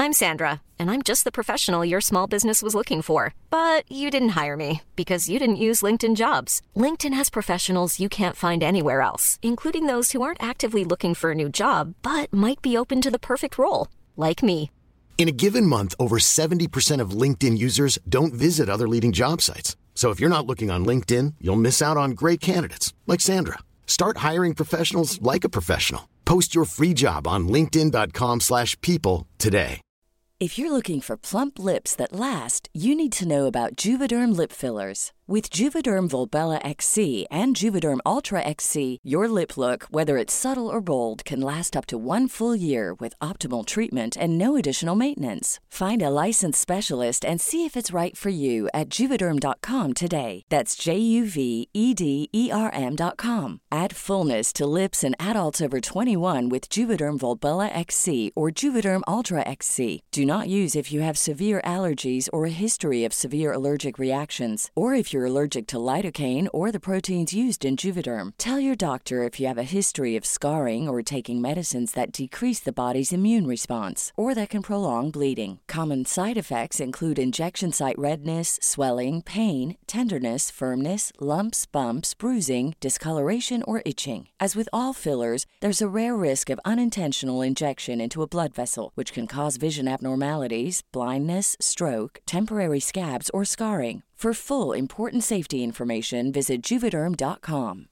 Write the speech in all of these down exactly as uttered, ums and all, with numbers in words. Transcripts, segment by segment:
I'm Sandra, and I'm just the professional your small business was looking for. But you didn't hire me because you didn't use LinkedIn Jobs. LinkedIn has professionals you can't find anywhere else, including those who aren't actively looking for a new job, but might be open to the perfect role, like me. In a given month, over seventy percent of LinkedIn users don't visit other leading job sites. So if you're not looking on LinkedIn, you'll miss out on great candidates like Sandra. Start hiring professionals like a professional. Post your free job on linkedin dot com slash people today. If you're looking for plump lips that last, you need to know about Juvederm lip fillers. With Juvederm Volbella X C and Juvederm Ultra X C, your lip look, whether it's subtle or bold, can last up to one full year with optimal treatment and no additional maintenance. Find a licensed specialist and see if it's right for you at Juvederm dot com today. That's J U V E D E R M dot com. Add fullness to lips in adults over twenty-one with Juvederm Volbella X C or Juvederm Ultra X C. Do not use if you have severe allergies or a history of severe allergic reactions, or if you're allergic to lidocaine or the proteins used in Juvederm. Tell your doctor if you have a history of scarring or taking medicines that decrease the body's immune response or that can prolong bleeding. Common side effects include injection site redness, swelling, pain, tenderness, firmness, lumps, bumps, bruising, discoloration, or itching. As with all fillers, there's a rare risk of unintentional injection into a blood vessel, which can cause vision abnormalities, blindness, stroke, temporary scabs, or scarring. For full, important safety information, visit Juvederm dot com.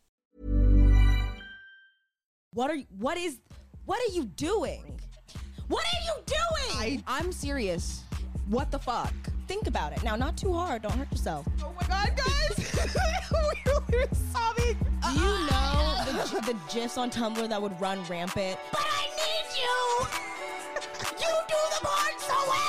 What are you, what is, what are you doing? What are you doing? I, I'm serious. What the fuck? Think about it. Now, not too hard. Don't hurt yourself. Oh my God, guys. We're sobbing. Do you know the, the GIFs on Tumblr that would run rampant? But I need you. You do the part so well.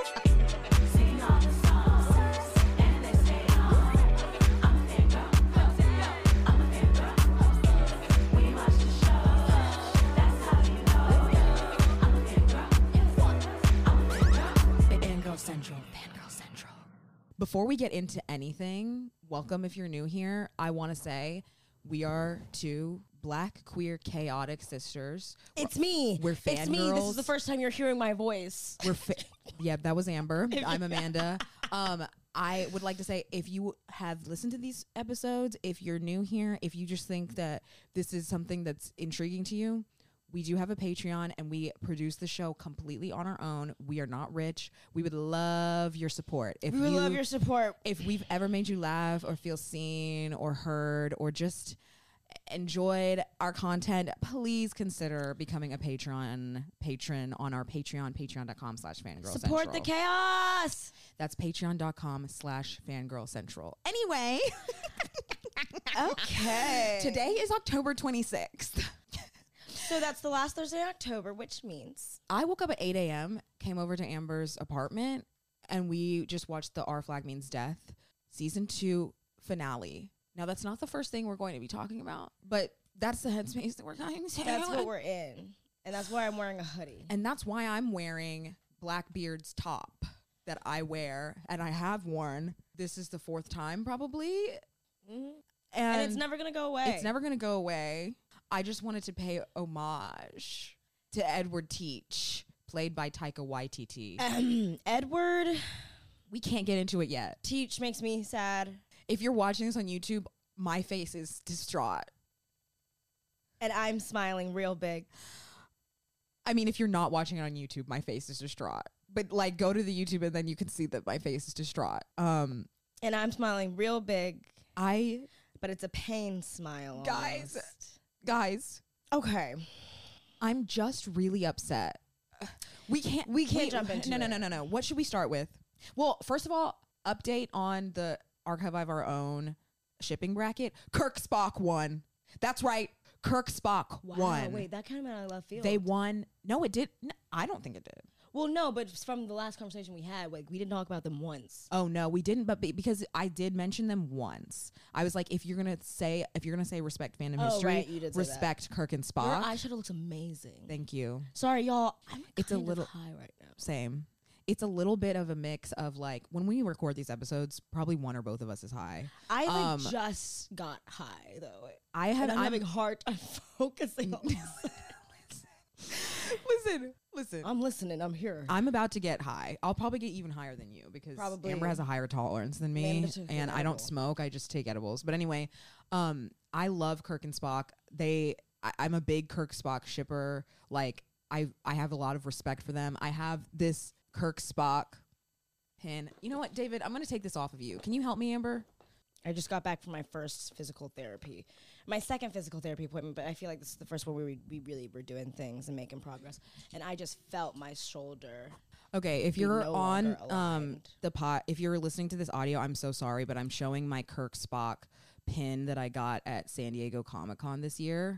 Central, Fangirl Central. Before we get into anything, welcome if you're new here. I want to say we are two black, queer, chaotic sisters. It's me. We're fangirls. It's me. This is the first time you're hearing my voice. We're fa- yeah, that was Amber. I'm Amanda. Um, I would like to say, if you have listened to these episodes, if you're new here, if you just think that this is something that's intriguing to you, we do have a Patreon, and we produce the show completely on our own. We are not rich. We would love your support. If we would you, love your support. If we've ever made you laugh or feel seen or heard or just enjoyed our content, please consider becoming a Patreon patron on our Patreon, patreon dot com slash fangirl central. Support the chaos. That's patreon dot com slash fangirl central. Anyway. Okay. Today is October twenty-sixth. So that's the last Thursday in October, which means I woke up at eight a.m., came over to Amber's apartment, and we just watched the Our Flag Means Death season two finale. Now, that's not the first thing we're going to be talking about, but that's the headspace that we're going to. That's what we're in. And that's why I'm wearing a hoodie. And that's why I'm wearing Blackbeard's top that I wear, and I have worn. This is the fourth time, probably. Mm-hmm. And, and it's never going to go away. It's never going to go away. I just wanted to pay homage to Edward Teach, played by Taika Waititi. Um, Edward. We can't get into it yet. Teach makes me sad. If you're watching this on YouTube, my face is distraught. And I'm smiling real big. I mean, if you're not watching it on YouTube, my face is distraught. But, like, go to the YouTube and then you can see that my face is distraught. Um, and I'm smiling real big. I... But it's a pain smile. Guys... Almost. Guys, okay. I'm just really upset. We can't. We can't we, jump into no, it. No, no, no, no. What should we start with? Well, first of all, update on the Archive of Our Own shipping bracket. Kirk Spock won. That's right. Kirk Spock wow, won. Wait, that kind of went out of left field. They won. No, it did. No, I don't think it did. Well, no, but from the last conversation we had, like, we didn't talk about them once. Oh no, we didn't. But be, because I did mention them once, I was like, if you're gonna say, if you're gonna say respect fandom oh, history, right, you did say respect that. Kirk and Spock. Your eyeshadow looks amazing. Thank you. Sorry, y'all. I'm it's a little high right now. Same. It's a little bit of a mix of, like, when we record these episodes, probably one or both of us is high. I like um, just got high though. I had. And I'm, I'm having heart. I'm focusing on this. Listen, Listen, I'm listening. I'm here. I'm about to get high. I'll probably get even higher than you because Probably. Amber has a higher tolerance than me, Amanda took an and I don't edible. smoke. I just take edibles. But anyway, um, I love Kirk and Spock. They, I, I'm a big Kirk Spock shipper. Like I, I have a lot of respect for them. I have this Kirk Spock pin. You know what, David? I'm gonna take this off of you. Can you help me, Amber? I just got back from my first physical therapy, my second physical therapy appointment, but I feel like this is the first one where we, we really were doing things and making progress. And I just felt my shoulder. Okay, if be you're no on longer um aligned. the pot, if you're listening to this audio, I'm so sorry, but I'm showing my Kirk Spock pin that I got at San Diego Comic-Con this year.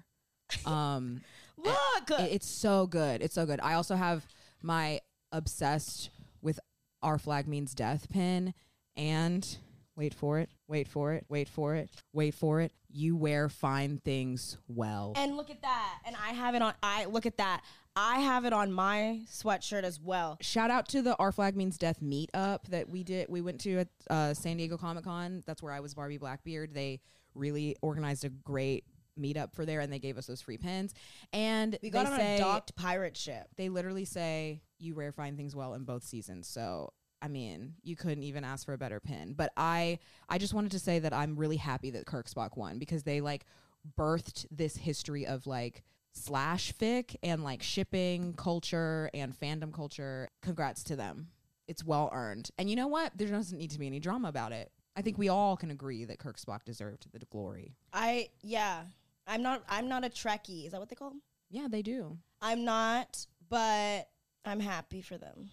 Um, Look! it- it's so good. It's so good. I also have my obsessed with Our Flag Means Death pin, and wait for it, wait for it, wait for it, wait for it. You wear fine things well. And look at that. And I have it on, I look at that. I have it on my sweatshirt as well. Shout out to the Our Flag Means Death meetup that we did. We went to at uh, San Diego Comic Con. That's where I was Barbie Blackbeard. They really organized a great meetup for there, and they gave us those free pins. And We got they on say, a docked pirate ship. they literally say you rare find things well in both seasons. So I mean, you couldn't even ask for a better pin. But I, I just wanted to say that I'm really happy that Kirk Spock won because they like birthed this history of like slash fic and like shipping culture and fandom culture. Congrats to them. It's well earned. And you know what? There doesn't need to be any drama about it. I think we all can agree that Kirk Spock deserved the glory. I, yeah. I'm not, I'm not a Trekkie. Is that what they call them? Yeah, they do. I'm not, but I'm happy for them.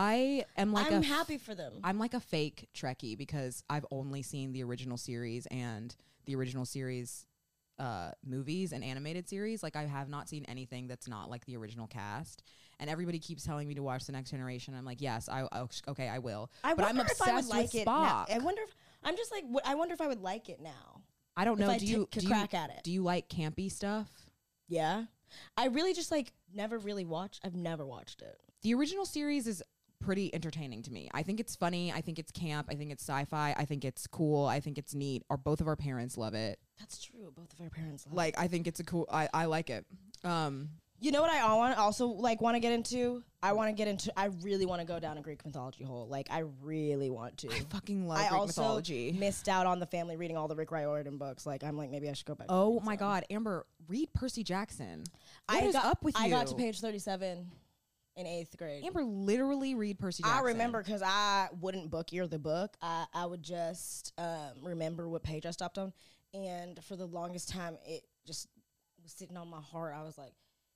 I am like I'm a f- happy for them. I'm like a fake Trekkie because I've only seen the original series and the original series uh, movies and animated series. Like I have not seen anything that's not like the original cast. And everybody keeps telling me to watch The Next Generation. I'm like, yes, I I- okay, I will. I but I'm wonder if I would obsessed like with it now. Spock. I wonder if, I'm just like, w- I wonder if I would like it now. I don't if know. I Do t- you could do crack you, at it. Do you like campy stuff? Yeah. I really just like never really watched, I've never watched it. The original series is pretty entertaining to me. I think it's funny. I think it's camp. I think it's sci-fi. I think it's cool. I think it's neat. Our both of our parents love it. That's true. Both of our parents love Like I think it's a cool. I I like it. Um. You know what I want also like want to get into? I want to get into I really want to go down a Greek mythology hole. Like I really want to. I fucking love I Greek also mythology. missed out on the family reading all the Rick Riordan books. Like I'm like maybe I should go back. and Oh read my some. God, Amber, read Percy Jackson. What I is got, up with I you? got to page thirty-seven in eighth grade. Amber, literally read Percy Jackson. I remember because I wouldn't book ear the book. I, I would just um, remember what page I stopped on. And for the longest time, it just was sitting on my heart. I was like,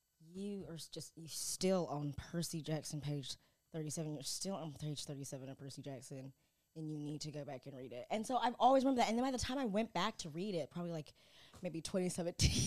you are s- just, you still on Percy Jackson page thirty-seven. You're still on page thirty-seven of Percy Jackson. And you need to go back and read it. And so I've always remembered that. And then by the time I went back to read it, probably like maybe twenty seventeen.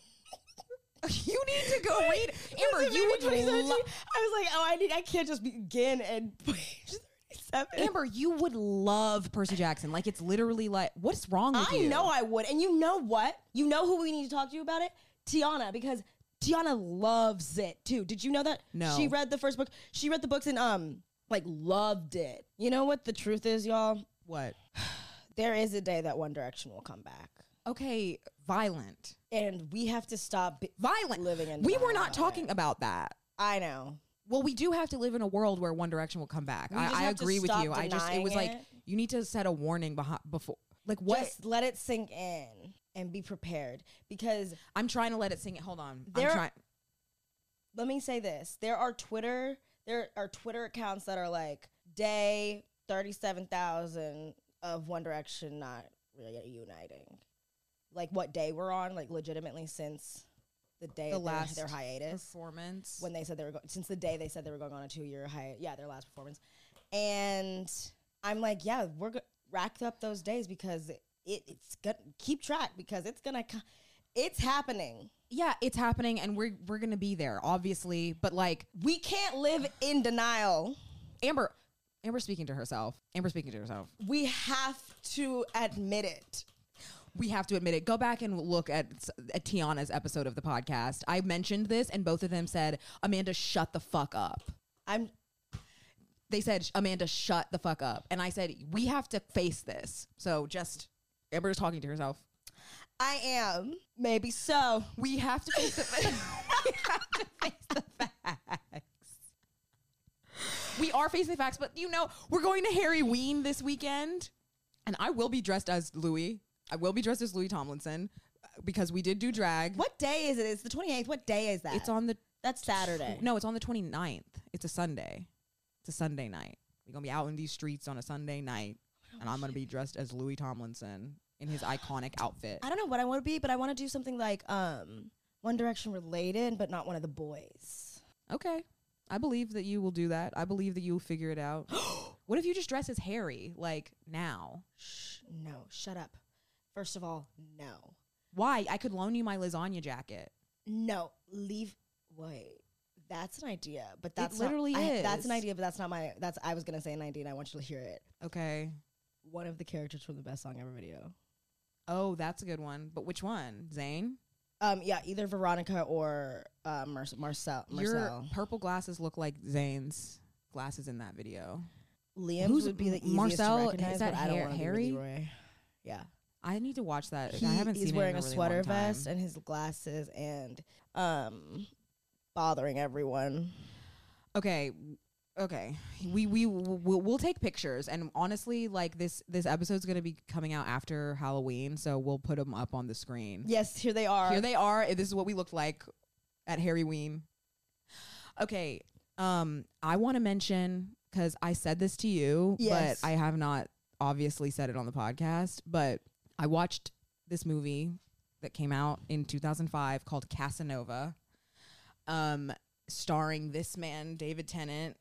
You need to go read. Amber, you would twenty seventeen. love. I was like, oh, I need, I can't just begin and page thirty-seven. Amber, you would love Percy Jackson. Like it's literally like, what's wrong with I you? know I would. And you know what? You know who we need to talk to you about it? Tiana, because Tiana loves it too. Did you know that? No. She read the first book. She read the books and um like loved it. You know what the truth is, y'all? What? There is a day that One Direction will come back. Okay, violent. And we have to stop bi- Violent. living in We were denial not on talking it. about that. I know. Well, we do have to live in a world where One Direction will come back. We just I, I have to agree with stop you. I just, it was denying like, it. you need to set a warning behind before. Like what? Just let it sink in and be prepared. Because I'm trying to let it sing it. Hold on. There- I'm trying. let me say this. There are Twitter, there are Twitter accounts that are like day thirty-seven thousand of One Direction not reuniting. Like what day we're on, like legitimately since the day The of their, last their hiatus. Performance. When they said they were going, since the day they said they were going on a two-year hiatus. Yeah, their last performance. And I'm like, yeah, we're go- racked up those days because it, it it's gonna keep track because it's gonna, co- it's happening. Yeah, it's happening, and we're we're gonna be there, obviously. But like We can't live in denial. Amber, Amber speaking to herself. Amber speaking to herself. We have to admit it. We have to admit it. Go back and look at, at Tiana's episode of the podcast. I mentioned this, and both of them said, "Amanda, shut the fuck up." I'm They said, "Amanda, shut the fuck up," and I said, "We have to face this." So just Amber's talking to herself. I am. Maybe so. We have to face the we have to face the facts. we are facing the facts, but you know, we're going to Harry Ween this weekend, and I will be dressed as Louis. I will be dressed as Louis Tomlinson because we did do drag. What day is it? It's the twenty-eighth. What day is that? It's on the... That's Saturday. No, it's on the twenty-ninth. It's a Sunday. It's a Sunday night. We're going to be out in these streets on a Sunday night, and I'm going to be dressed as Louis Tomlinson in his iconic outfit. I don't know what I want to be, but I want to do something like um, One Direction related, but not one of the boys. Okay. I believe that you will do that. I believe that you'll figure it out. What if you just dress as Harry, like, now? Shh, no, shut up. First of all, no. Why? I could loan you my lasagna jacket. No, leave... Wait, that's an idea, but that's it literally not, is. I, that's an idea, but that's not my. That's I was gonna say an idea, and I want you to hear it. Okay. One of the characters from the Best Song Ever video. Oh, that's a good one. But which one? Zayn? Um, yeah, either Veronica or uh, Mar- Marcel. Marcel. Your purple glasses look like Zayn's glasses in that video. Liam's Who's would be the easiest Marcel? to recognize, Is that but I don't Har- want to Harry? be Leroy. Yeah. I need to watch that. He, I haven't he's seen wearing it in a, a, really sweater long time. vest and his glasses and um, bothering everyone. Okay. Okay. We we we'll, we'll take pictures, and honestly, like this this episode's gonna be coming out after Halloween, so we'll put them up on the screen. Yes, here they are. Here they are. This is what we looked like at Harry Ween. Okay. Um, I want to mention, because I said this to you, Yes. but I have not obviously said it on the podcast, but I watched this movie that came out in two thousand five called Casanova, um, starring this man, David Tennant,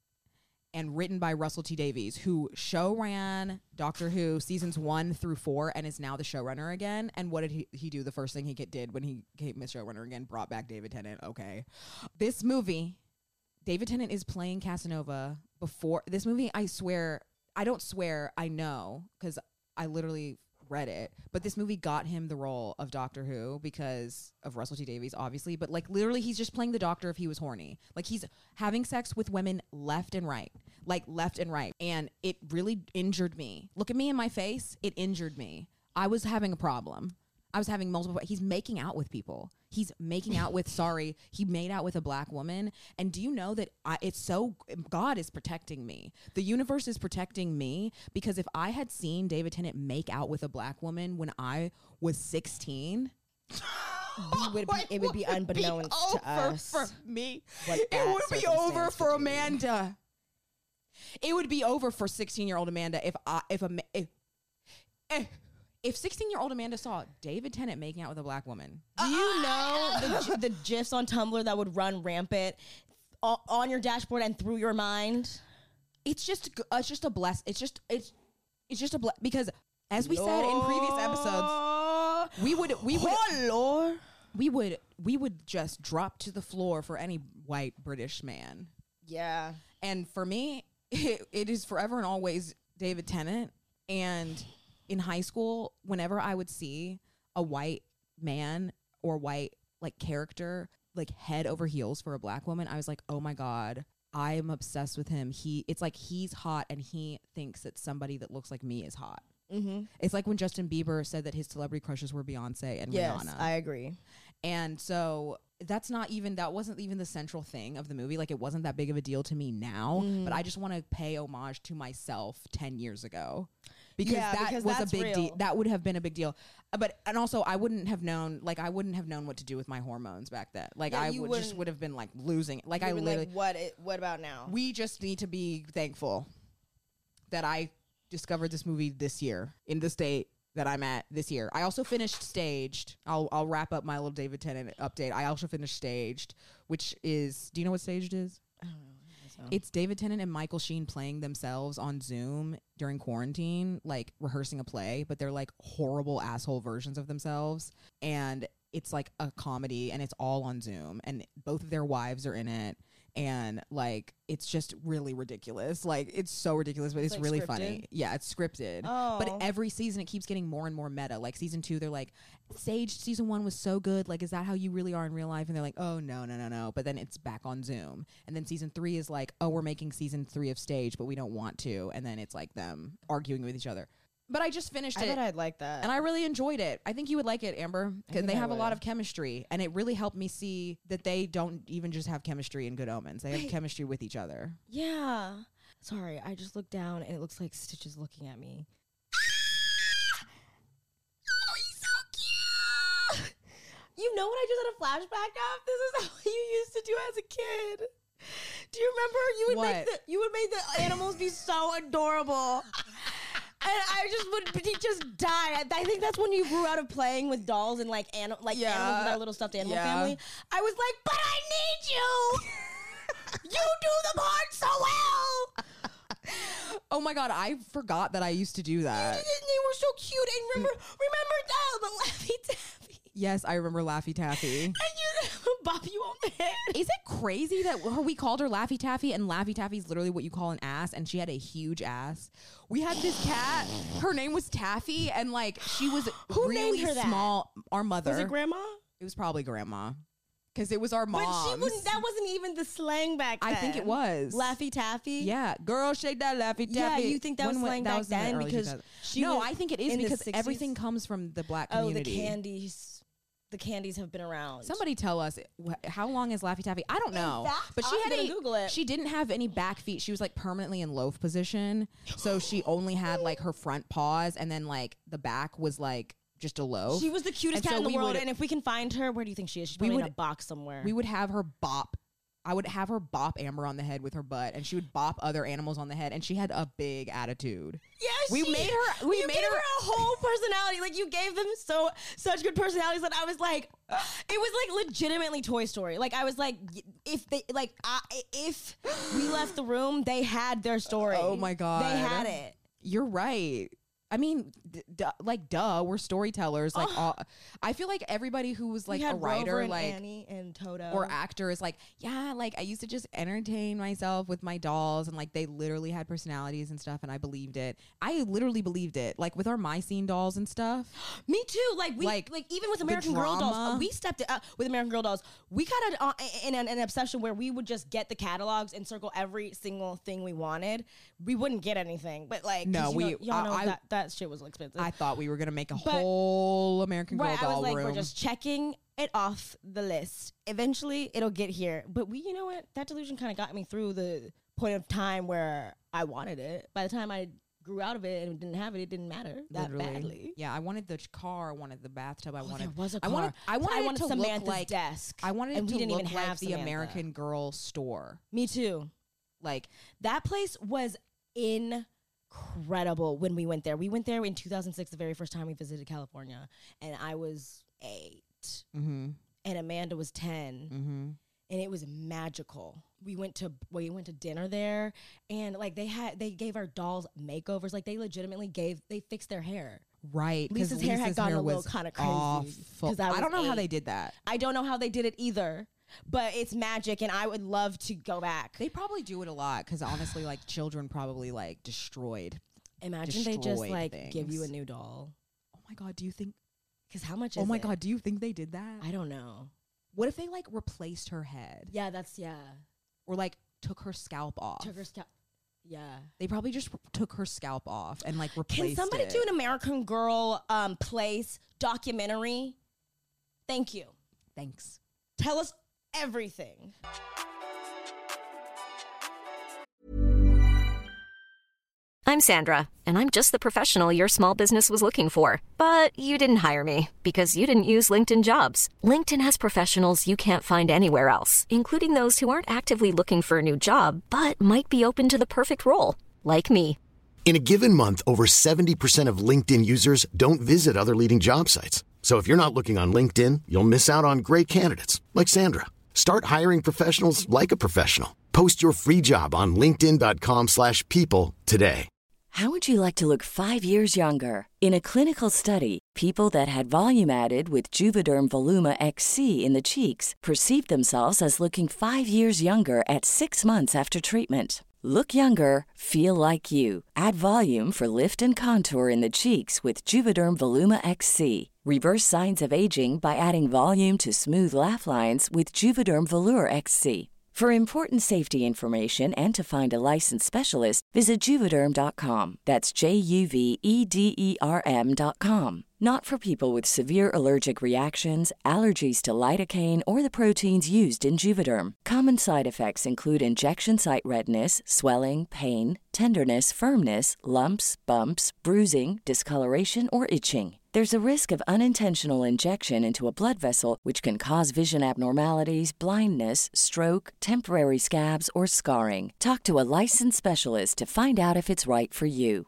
and written by Russell T Davies, who show ran Doctor Who seasons one through four and is now the showrunner again. And what did he, he do? The first thing he get, did when he became the showrunner again, brought back David Tennant. Okay. This movie, David Tennant is playing Casanova before this movie. I swear, I don't swear, I know, because I literally read it, but this movie got him the role of Doctor Who because of Russell T Davies, obviously, but like literally he's just playing the doctor if he was horny. Like he's having sex with women left and right, like left and right. And it really injured me. Look at me in my face. It injured me. I was having a problem. I was having multiple, he's making out with people. He's making out with, sorry, he made out with a black woman. And do you know that I, it's so, God is protecting me. The universe is protecting me, because if I had seen David Tennant make out with a black woman when I was sixteen, we would be, it would be unbeknownst be to us. for me. what It that would be over circumstance for would be. Amanda. It would be over for sixteen-year-old Amanda if I, if a, if, if If sixteen-year-old Amanda saw David Tennant making out with a black woman. Do you know the, the GIFs on Tumblr that would run rampant o- on your dashboard and through your mind? It's just g- uh, it's just a bless. It's just it's it's just a bless, because as we said in previous episodes, we would we would Oh Lord. we would we would just drop to the floor for any white British man. Yeah. And for me, it, it is forever and always David Tennant. And in high school, whenever I would see a white man or white like character like head over heels for a black woman, I was like, oh my God, I am obsessed with him. He, it's like he's hot and he thinks that somebody that looks like me is hot. Mm-hmm. It's like when Justin Bieber said that his celebrity crushes were Beyonce and Yes, Rihanna. I agree. And so that's not even, that wasn't even the central thing of the movie. Like it wasn't that big of a deal to me now, Mm. but I just want to pay homage to myself ten years ago. Because Yeah, that because was a that's big deal. real. That would have been a big deal. Uh, But, and also I wouldn't have known, like I wouldn't have known what to do with my hormones back then. Like Yeah, I you would just wouldn't- would have been like losing it. Like You I were literally, like, what? It, what about now? we just need to be thankful that I discovered this movie this year in the state that I'm at this year. I also finished Staged. I'll I'll wrap up my little David Tennant update. I also finished Staged, which is, do you know what Staged is? I don't know. I guess so. It's David Tennant and Michael Sheen playing themselves on Zoom during quarantine, like rehearsing a play, but they're like horrible asshole versions of themselves. And it's like a comedy and it's all on Zoom, and both of their wives are in it. And like, it's just really ridiculous. Like it's so ridiculous, but it's, like really scripted? funny. Yeah, it's scripted. Oh. But every season it keeps getting more and more meta. Like season two, they're like, Sage season one was so good. Like, is that how you really are in real life? And they're like, oh no, no, no, no. But then it's back on Zoom. And then season three is like, oh, we're making season three of Stage, but we don't want to. And then it's like them arguing with each other. But I just finished I it. bet I'd like that. And I really enjoyed it. I think you would like it, Amber, because they I have a lot would. of chemistry. And it really helped me see that they don't even just have chemistry in Good Omens. They have Wait. chemistry with each other. Yeah. Sorry, I just looked down and it looks like Stitch is looking at me. Oh, he's so cute. You know what I just had a flashback of? This is how you used to do as a kid. Do you remember? You would What? make the you would make the animals be so adorable. And I just would he just die. I, I think that's when you grew out of playing with dolls and like an, like Yeah. animals with our little stuffed animal Yeah. family. I was like, but I need you. You do the part so well. Oh my God, I forgot that I used to do that. And they were so cute. And remember, remember that the Laffy Taffy. Yes, I remember Laffy Taffy. And you bop you on the head. Is it crazy that her, we called her Laffy Taffy, and Laffy Taffy is literally what you call an ass, and she had a huge ass? We had this cat. Her name was Taffy, and like she was Who really named her that? small. Our mother. Was it grandma? It was probably grandma, because it was our mom. But she wouldn't. That wasn't even the slang back then. I think it was Laffy Taffy. Yeah, girl, shake that Laffy Taffy. Yeah, you think that was When- slang that back was in the then early because two thousands. she no, was I think it is in the because sixties? everything comes from the black Oh, community. the candies. The candies have been around. Somebody tell us wh- how long is Laffy Taffy? I don't know, fact, but she I'm had gonna a, Google it. She didn't have any back feet. She was like permanently in loaf position, so she only had like her front paws, and then like the back was like just a loaf. She was the cutest And cat so in the we world, would- and if we can find her, where do you think she is? She's We probably in would- a box somewhere. We would have her bop. I would have her bop Amber on the head with her butt, and she would bop other animals on the head, and she had a big attitude. Yeah, We she- made her- we you made gave her- her a whole personality. Like you gave them so such good personalities that I was like, it was like legitimately Toy Story. Like I was like, y- if they like, I, if we left the room, they had their story. Oh my God. they had it. You're right. I mean, d- d- like, duh, we're storytellers. Like, all, I feel like everybody who was like we had a writer, Rover and like, Annie and Toto, or actor is like, yeah, like I used to just entertain myself with my dolls, and like they literally had personalities and stuff, and I believed it. I literally believed it. Like with our My Scene dolls and stuff. Me too. Like we Like, like, even with the American Girl dolls, drama. uh, we stepped it up with American Girl dolls. We got uh, in an, an obsession where we would just get the catalogs and circle every single thing we wanted. We wouldn't get anything, but like 'cause No, you we- know, y'all know I- I- that that shit was expensive. I thought we were gonna make a But- whole American Girl right, I doll was like, room. we're just checking it off the list. Eventually, it'll get here. But we, you know what? That delusion kind of got me through the point of time where I wanted it. By the time I grew out of it and didn't have it, it didn't matter that Literally. badly. Yeah, I wanted the ch- car. I wanted the bathtub. I Oh, wanted. there was a I wanted. car. I wanted, I it wanted to Samantha's look like. desk. I wanted and it we to didn't look even like have the Samantha. American Girl store. Me too. Like That place was incredible when we went there. We went there in two thousand six, the very first time we visited California, and I was eight, mm-hmm, and Amanda was ten, mm-hmm. and it was magical. We went to we went to dinner there, and like they had they gave our dolls makeovers. Like they legitimately gave they fixed their hair. Right. 'cause Lisa's hair had gotten a little was kinda crazy, awful. 'cause I I, was don't know how eight. they did that. I don't know how they did it either, but it's magic, and I would love to go back. They probably do it a lot because honestly, like children probably like destroyed. Imagine they just destroyed like give you a things. new doll. Oh my God, do you think? Because how much is Oh my it? God, do you think they did that? I don't know. What if they like replaced her head Yeah, that's, yeah. or like took her scalp off? Took her scalp. Yeah. They probably just r- took her scalp off and like Can replaced somebody it. do an American Girl um, place documentary? Thank you. Thanks. Tell us everything. I'm Sandra, and I'm just the professional your small business was looking for. But you didn't hire me because you didn't use LinkedIn Jobs. LinkedIn has professionals you can't find anywhere else, including those who aren't actively looking for a new job, but might be open to the perfect role, like me. In a given month, over seventy percent of LinkedIn users don't visit other leading job sites. So if you're not looking on LinkedIn, you'll miss out on great candidates like Sandra. Start hiring professionals like a professional. Post your free job on linkedin dot com slash people today. How would you like to look five years younger? In a clinical study, people that had volume added with Juvederm Voluma X C in the cheeks perceived themselves as looking five years younger at six months after treatment. Look younger, feel like you. Add volume for lift and contour in the cheeks with Juvederm Voluma X C. Reverse signs of aging by adding volume to smooth laugh lines with Juvederm Volure X C. For important safety information and to find a licensed specialist, visit Juvederm dot com. That's J U V E D E R M dot com. Not for people with severe allergic reactions, allergies to lidocaine, or the proteins used in Juvederm. Common side effects include injection site redness, swelling, pain, tenderness, firmness, lumps, bumps, bruising, discoloration, or itching. There's a risk of unintentional injection into a blood vessel, which can cause vision abnormalities, blindness, stroke, temporary scabs, or scarring. Talk to a licensed specialist to find out if it's right for you.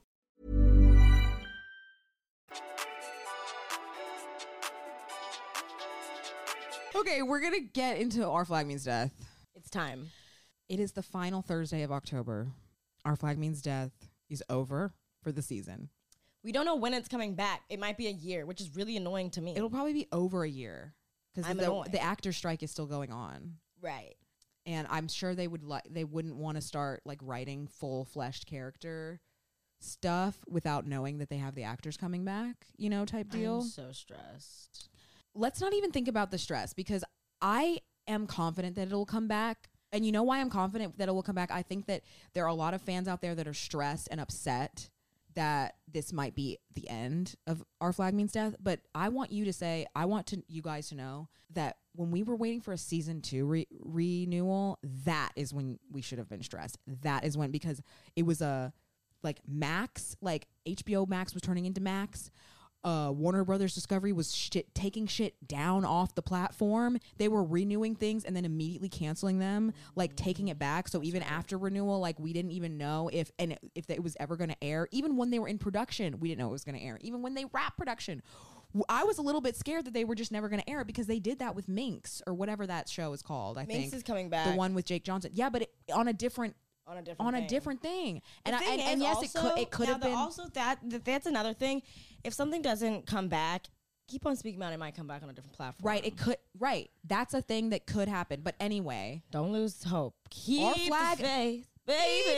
Okay, we're going to get into Our Flag Means Death. It's time. It is the final Thursday of October. Our Flag Means Death is over for the season. We don't know when it's coming back. It might be a year, which is really annoying to me. It'll probably be over a year because I'm the, annoyed. the actor strike is still going on. Right. And I'm sure they would like they wouldn't want to start like writing full-fleshed character stuff without knowing that they have the actors coming back, you know, type deal. I'm so stressed. Let's not even think about the stress because I am confident that it'll come back. And you know why I'm confident that it will come back? I think that there are a lot of fans out there that are stressed and upset that this might be the end of Our Flag Means Death. But I want you to say, I want to you guys to know that when we were waiting for a season two re- renewal, that is when we should have been stressed. That is when, because it was a like Max, like H B O Max was turning into Max. Uh, Warner Brothers Discovery was shit, taking shit down off the platform. They were renewing things and then immediately canceling them, like taking it back. So even after renewal, like we didn't even know if and if it was ever going to air. Even when they were in production, we didn't know it was going to air. Even when they wrapped production, I was a little bit scared that they were just never going to air it because they did that with Minx or whatever that show is called. I Minx think is coming back. The one with Jake Johnson. Yeah, but it, on a different. On a different on thing. a different thing, The and I, thing and, is and yes, also, it could it could now have the- been also that, that that's another thing. If something doesn't come back, keep on speaking about it. It might come back on a different platform. right. It could right. That's a thing that could happen. But anyway, Don't lose hope. Keep Our flag- the faith, baby.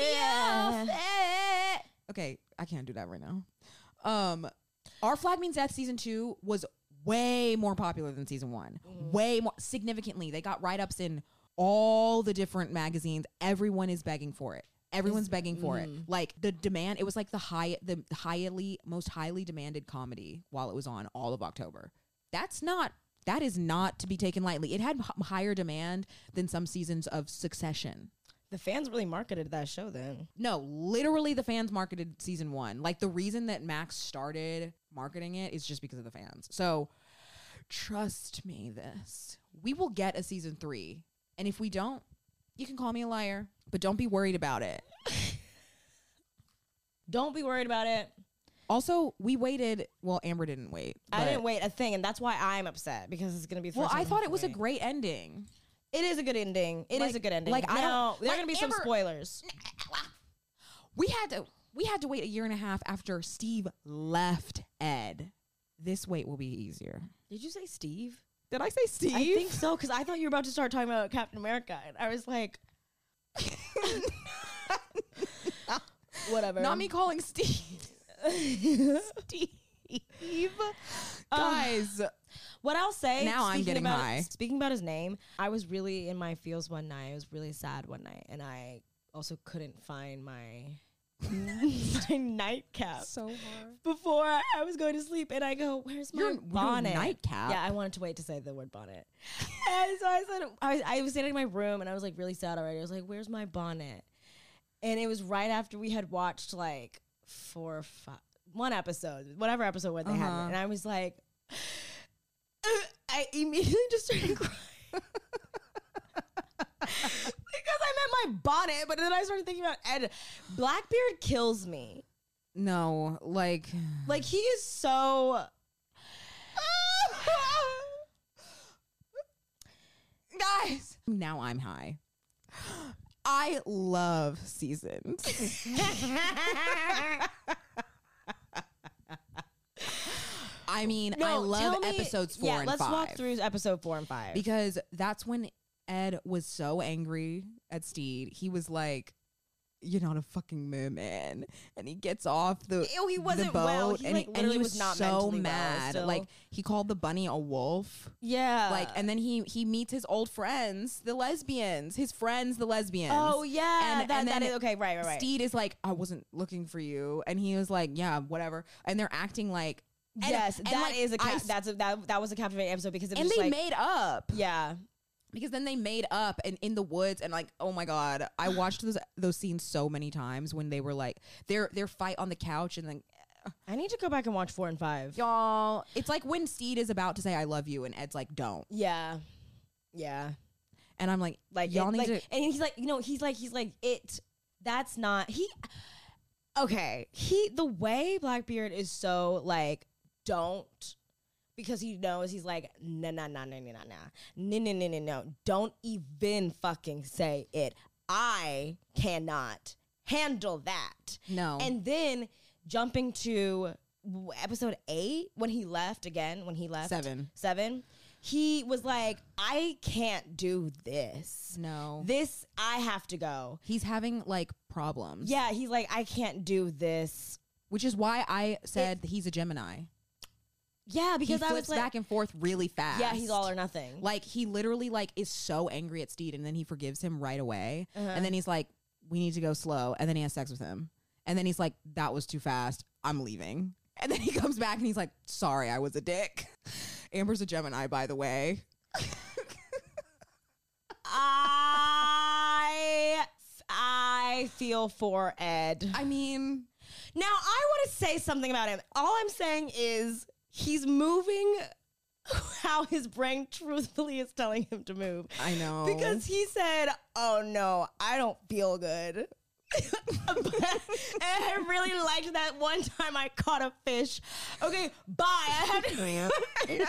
Yeah. okay, I can't do that right now. Um, Our Flag Means Death season two was way more popular than season one. Mm-hmm. Way more significantly. They got write-ups in all the different magazines. Everyone is begging for it. Everyone's begging for it. Like the demand, it was like the high, the highly, most highly demanded comedy while it was on all of October. That's not, that is not to be taken lightly. It had h- higher demand than some seasons of Succession. The fans really marketed that show then. No, literally the fans marketed season one. Like the reason that Max started marketing it is just because of the fans. So trust me this. We will get a season three. And if we don't, you can call me a liar, but don't be worried about it. Don't be worried about it. Also, we waited. Well, Amber didn't wait. I but- didn't wait a thing, and that's why I'm upset because it's gonna be. The Well, first I time thought have it to was a wait. great ending. It is a good ending. It is Like- a good ending. like, I now, don't- there like, are gonna be Amber- some spoilers. We had to. We had to wait a year and a half after Steve left Ed. This wait will be easier. Did you say Steve? Did I say Steve? I think so because I thought you were about to start talking about Captain America, and I was like, whatever. Not me calling Steve. Steve. Guys. What I'll say Now I'm speaking getting about, high. Speaking about his name, I was really in my feels one night. I was really sad one night, and I also couldn't find my my nightcap So hard. before I was going to sleep. And I go, "Where's my Your- your bonnet?" nightcap? Yeah, I wanted to wait to say the word bonnet. And so I said, I was, I was standing in my room, and I was like really sad already. I was like, "Where's my bonnet?" And it was right after we had watched like four or five, one episode, whatever episode where they had Uh-huh. it, and I was like. I immediately just started crying because I meant my bonnet, but then I started thinking about Ed. Blackbeard kills me. No, like Like he is so. guys. Now I'm high. I love seasons. I mean, I love tell me- episodes four yeah, and let's five. walk through episode four and five. Because that's when Ed was so angry at Steed. He was like, you're not a fucking merman, and he gets off the Ew, he wasn't the boat, well. He, and, like, he, and he literally was, was not so mentally well mad. still. Like he called the bunny a wolf. Yeah. Like, and then he he meets his old friends, the lesbians. His friends, the lesbians. Oh yeah, and, that, and that then is okay. Right, right, right. Steed is like, I wasn't looking for you, and he was like, yeah, whatever. And they're acting like, and, yes, and that like, is a ca- I- that's a that, that was a captivating episode because it was and just they like, made up. yeah. Because then they made up and in the woods and like, oh my God, I watched those those scenes so many times when they were like their their fight on the couch and then I need to go back and watch four and five. y'all, it's like when Steed is about to say I love you and Ed's like don't. Yeah, yeah. And I'm like, Like y'all it, need like, to and he's like, you know, he's like, he's like, it. That's not he. Okay, he the way Blackbeard is so like don't. Because he knows he's like, no, no, no, no, no, no, no, no, no, no, no. Don't even fucking say it. I cannot handle that. No. And then jumping to w- episode eight, when he left again, when he left. Seven. Seven. He was like, I can't do this. No. This, I have to go. He's having like problems. Yeah, he's like, I can't do this. Which is why I said that he's a Gemini. Yeah, because he I flips was like, back and forth really fast. yeah, he's all or nothing. Like he literally like is so angry at Steed and then he forgives him right away. Uh-huh. And then he's like, we need to go slow. And then he has sex with him. And then he's like, that was too fast. I'm leaving. And then he comes back and he's like, sorry, I was a dick. Amber's a Gemini, by the way. I I feel for Ed. I mean, Now, I want to say something about him. All I'm saying is he's moving how his brain truthfully is telling him to move. I know. Because he said, oh no, I don't feel good. But, and I really liked that one time I caught a fish. Okay, bye. I have to. And then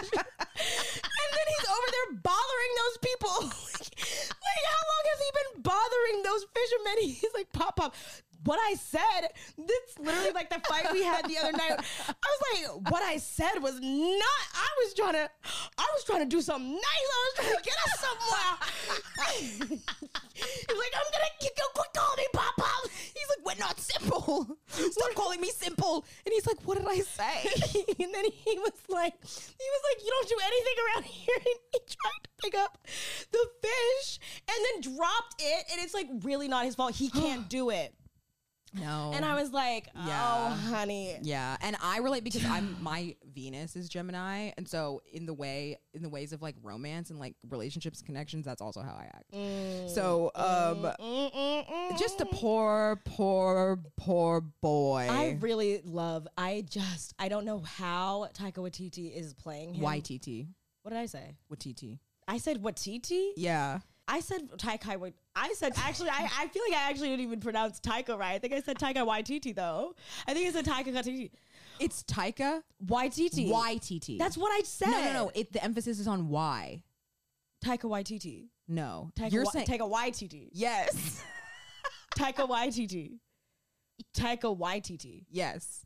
he's over there bothering those people. like, like, how long has he been bothering those fishermen? He's like, pop, pop. What I said, that's literally like the fight we had the other night. I was like, what I said was not, I was trying to, I was trying to do something nice. I was trying to get us somewhere. He's like, I'm going to go quit calling me Pop Pop. he's like, we're not simple. Stop calling me simple. And he's like, what did I say? And then he was like, he was like, you don't do anything around here. And he tried to pick up the fish and then dropped it. And it's like really not his fault. He can't do it. No. And I was like, oh, Yeah. honey. Yeah, and I relate because I'm my Venus is Gemini, and so in the way in the ways of like romance and like relationships, connections, that's also how I act. Mm, So, um, mm, mm, mm, mm. just a poor, poor, poor boy. I really love, I just, I don't know how Taika Waititi is playing him. Y T T. What did I say? Watiti. I said Waititi? Yeah. I said Taika Wait. I said, actually, I, I feel like I actually didn't even pronounce Taika right. I think I said Taika Waititi, though. I think I said Taika Waititi. It's Taika Waititi. Y T T. That's what I said. No, no, no. It, the emphasis is on Y. Taika Waititi. No. Taika You're Wa- saying Taika Waititi. yes. Taika Waititi. Taika Waititi. Yes.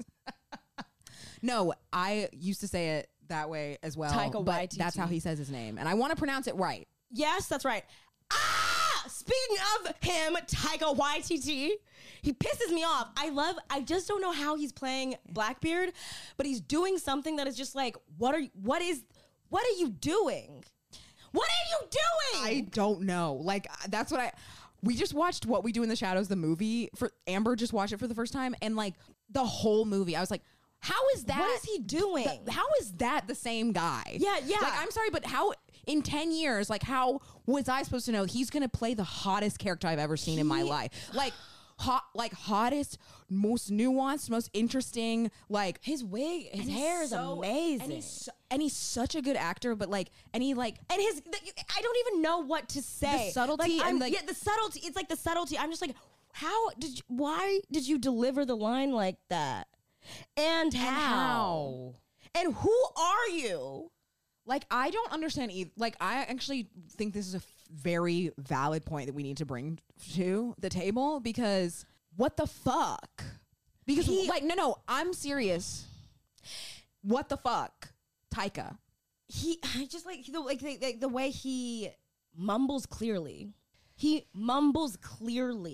No, I used to say it that way as well. Taika but Waititi. that's how he says his name, and I want to pronounce it right. Yes, that's right. Ah! Speaking of him, Taika Waititi, he pisses me off. I love, I just don't know how he's playing Blackbeard, but he's doing something that is just like, what are you, what is, what are you doing? What are you doing? I don't know. Like uh, that's what I. We just watched What We Do in the Shadows, the movie. For Amber, just watched it for the first time, and like the whole movie, I was like, "How is that? What is he doing? th- how is that the same guy?" Yeah, yeah. Like I'm sorry, but how in ten years? Like how was I supposed to know he's gonna play the hottest character I've ever seen in my He- life? Like hot, like hottest, most nuanced, most interesting. Like His wig, his and he's hair is so- amazing. and he's so, and he's such a good actor. But like, and he like. And his, I don't even know what to say. The subtlety like, and, I'm- like- yeah, the subtlety. It's like the subtlety. I'm just like, how did you, why did you deliver the line like that? And how? And how? And who are you? Like, I don't understand either. Like, I actually think this is a f- very valid point that we need to bring to the table because what the fuck? Because, He- like, no, no, I'm serious. What the fuck? Taika. He, I just like the like the, the, the way he mumbles clearly. He mumbles clearly.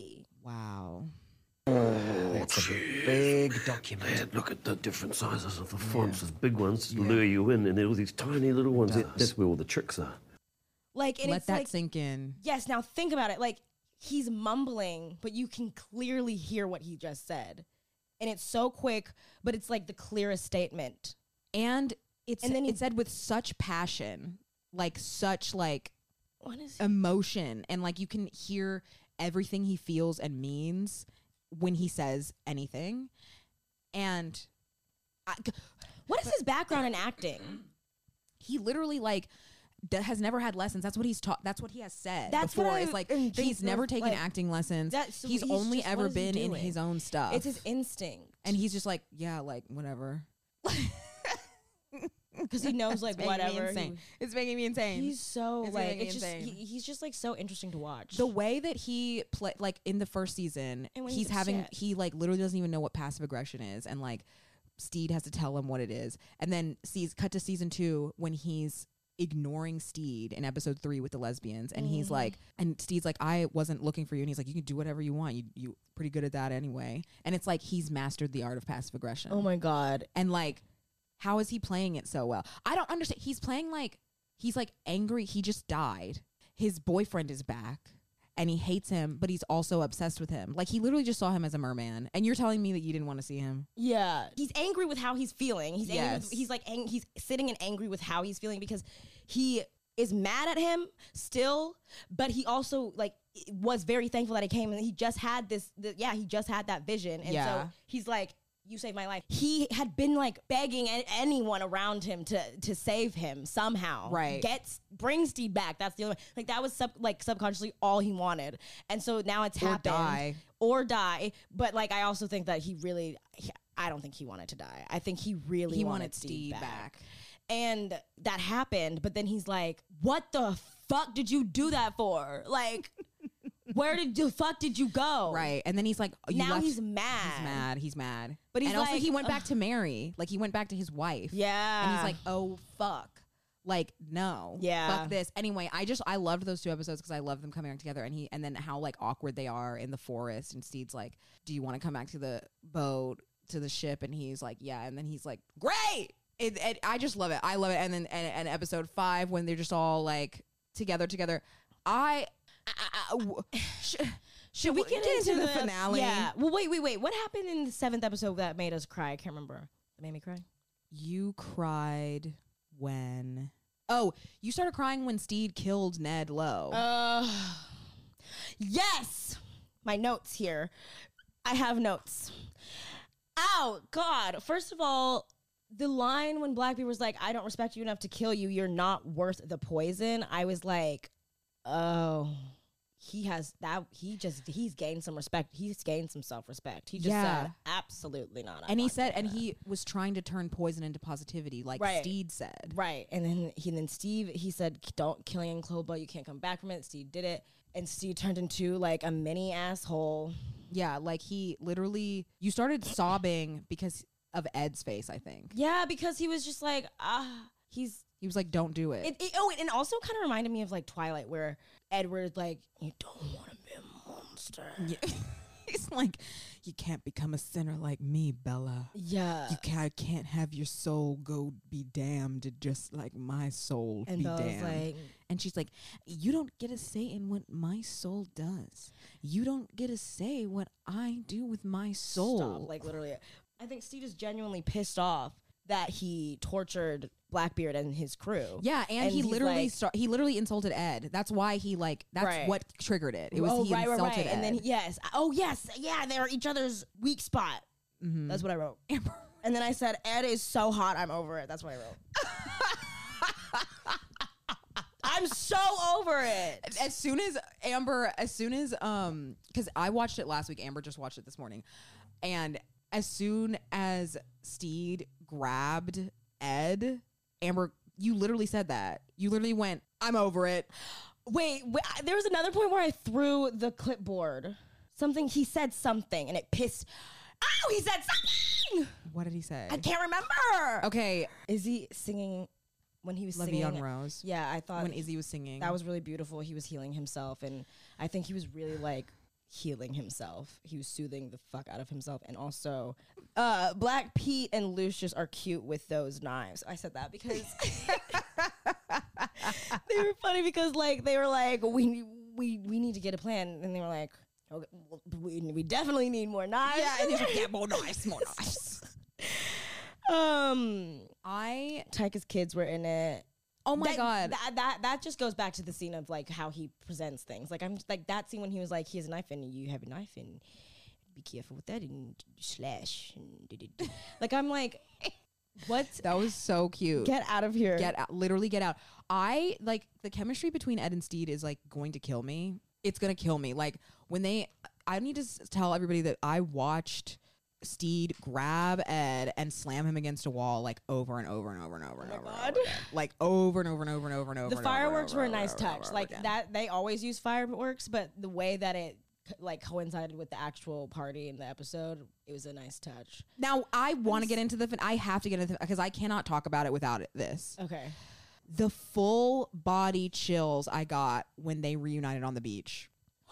Wow. It's a big document. Man, look at the different sizes of the fonts. There's big ones to lure you in, and there are all these tiny little ones. That, that's where all the tricks are. Like, and Let it's that like, sink in. yes, now think about it. Like, he's mumbling, but you can clearly hear what he just said. And it's so quick, but it's like the clearest statement. And it's And then he- it's said with such passion, like such like What is emotion, and like you can hear everything he feels and means when he says anything. And I, What is his background in acting? he literally like d- has never had lessons. That's what he's taught. That's what he has said That's before. what I It's like am he's thinking never of, taken like, acting lessons. that's- He's, he's only just- ever what is he been in doing? his own stuff. It's his instinct. and he's just like, yeah, like whatever. Because he knows, like, It's making me whatever. insane. He- It's making me insane. he's so, It's like, making me it's just, insane. he, he's just, like, so interesting to watch. The way that he play, like in the first season, And when he's he's having upset. he like literally doesn't even know what passive aggression is, and like Steed has to tell him what it is, and then sees cut to season two when he's ignoring Steed in episode three with the lesbians, and he's like, and Steed's like, I wasn't looking for you, and he's like, you can do whatever you want, you you pretty good at that anyway, and it's like he's mastered the art of passive aggression. oh my God. And like, how is he playing it so well? I don't understand. He's playing like he's like angry. He just died. His boyfriend is back and he hates him, but he's also obsessed with him. Like he literally just saw him as a merman. And you're telling me that you didn't want to see him? Yeah. He's angry with how he's feeling. He's angry Yes. with, he's like, ang- he's sitting and angry with how he's feeling because he is mad at him still, but he also like was very thankful that he came and he just had this, the, yeah, he just had that vision. And Yeah. so he's like, you saved my life. He had been like begging a- anyone around him to to save him somehow. Right. Get bring Steed back. That's the only like that was sub, like subconsciously all he wanted. And so now it's Or happened. die. Or die. But like I also think that he really he, I don't think he wanted to die. I think he really He wanted, wanted Steed, Steed back. back. And that happened, but then he's like, "What the fuck did you do that for? Like where did the fuck did you go?" Right. And then he's like, you Now left- he's mad. He's mad. He's mad. But he's and also like, he went ugh. back to Mary. Like he went back to his wife. Yeah. And he's like, oh fuck. Like no. Yeah. Fuck this. Anyway, I just I loved those two episodes because I love them coming back together, and he and then how like awkward they are in the forest, and Steed's like, do you want to come back to the boat, to the ship? And he's like, yeah. And then he's like, great. It, it, I just love it. I love it. And then and, and episode five when they're just all like together together. I, I, I w- sh- Should we get, into, into the, finale? Yeah. Well, wait, wait, wait. What happened in the seventh episode that made us cry? I can't remember. That made me cry. You cried when... Oh, you started crying when Steed killed Ned Lowe. Uh, yes. My notes here. I have notes. Oh, God. First of all, the line when Blackbeard was like, I don't respect you enough to kill you. You're not worth the poison. I was like, oh, he has that. He just, he's gained some respect. He's gained some self-respect. He just Yeah. said, absolutely not. I'm and he not said, doing and that. he was trying to turn poison into positivity, like Right. Steed said. Right. And then he then Steve, he said, don't killing Cloba, you can't come back from it. Steve did it. And Steve turned into like a mini asshole. Yeah, like he literally, you started sobbing because of Ed's face, I think. Yeah, because he was just like, ah, he's He was like, don't do it. it, it oh, and also kind of reminded me of like Twilight, where Edward like, you don't want to be a monster. Yeah. He's like, you can't become a sinner like me, Bella. Yeah. You can't, can't have your soul go be damned just like my soul And be Bella's damned. like, And she's like, you don't get a say in what my soul does. You don't get a say what I do with my soul. stop. Like literally, I think Steve is genuinely pissed off that he tortured Blackbeard and his crew. Yeah, and, And he he's literally like- star- he literally insulted Ed. That's why he like that's Right. what triggered it. It was oh, he right, right, insulted right. Ed. And then, he- yes. Oh, yes. Yeah, they're each other's weak spot. Mhm. That's what I wrote. And then I said, Ed is so hot, I'm over it. That's what I wrote. I'm so over it. As soon as Amber, as soon as um, because I watched it last week. Amber just watched it this morning, and as soon as Steed grabbed Ed, Amber, you literally said that. You literally went, "I'm over it." Wait, wait, I- there was another point where I threw the clipboard. Something, he said something, and it pissed. Oh, he said something! What did he say? I can't remember. Okay, Is he singing when he was La Vie singing? en Rose. Yeah, I thought When Izzy was singing, that was really beautiful. He was healing himself, and I think he was really like healing himself. He was soothing the fuck out of himself. And also, uh, Black Pete and Lucius are cute with those knives. I said that because they were funny because like they were like, we we we need to get a plan, and they were like, okay, well, we we definitely need more knives. Yeah, and he's like, yeah, more knives, more knives. um, I Tyka's kids were in it. oh my that, god, that, that that just goes back to the scene of like how he presents things. Like I'm just, like that scene when he was like, he has a knife and you have a knife and be careful with that and slash. And like I'm like, what? that was so cute. Get out of here. Get out, literally get out. I like the chemistry between Ed and Steed is like going to kill me. It's gonna kill me. Like when they, I need to s- tell everybody that I watched Steed grab Ed and slam him against a wall like over and over and over and over and over, and over again. Like over and over and over and over and over. The and fireworks over were a and over nice and over and touch. over Like again. that, they always use fireworks, but the way that it co- like coincided with the actual party in the episode, it was a nice touch. Now I want to get into the. Fin- I have to get into because I cannot talk about it without it, this. Okay. The full body chills I got when they reunited on the beach.